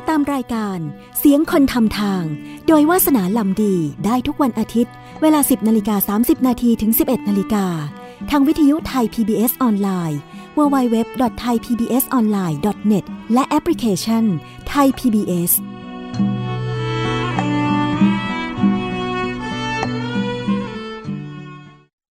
ตามรายการเสียงคนทำทางโดยวาสนาลำดีได้ทุกวันอาทิตย์เวลา สิบนาฬิกาสามสิบนาทีถึง สิบเอ็ดนาฬิกาทางวิทยุไทย พี บี เอส ออนไลน์ ดับเบิลยู ดับเบิลยู ดับเบิลยู ดอท ไทย พี บี เอส ออนไลน์ ดอท เน็ต และแอปพลิเคชัน Thai พี บี เอส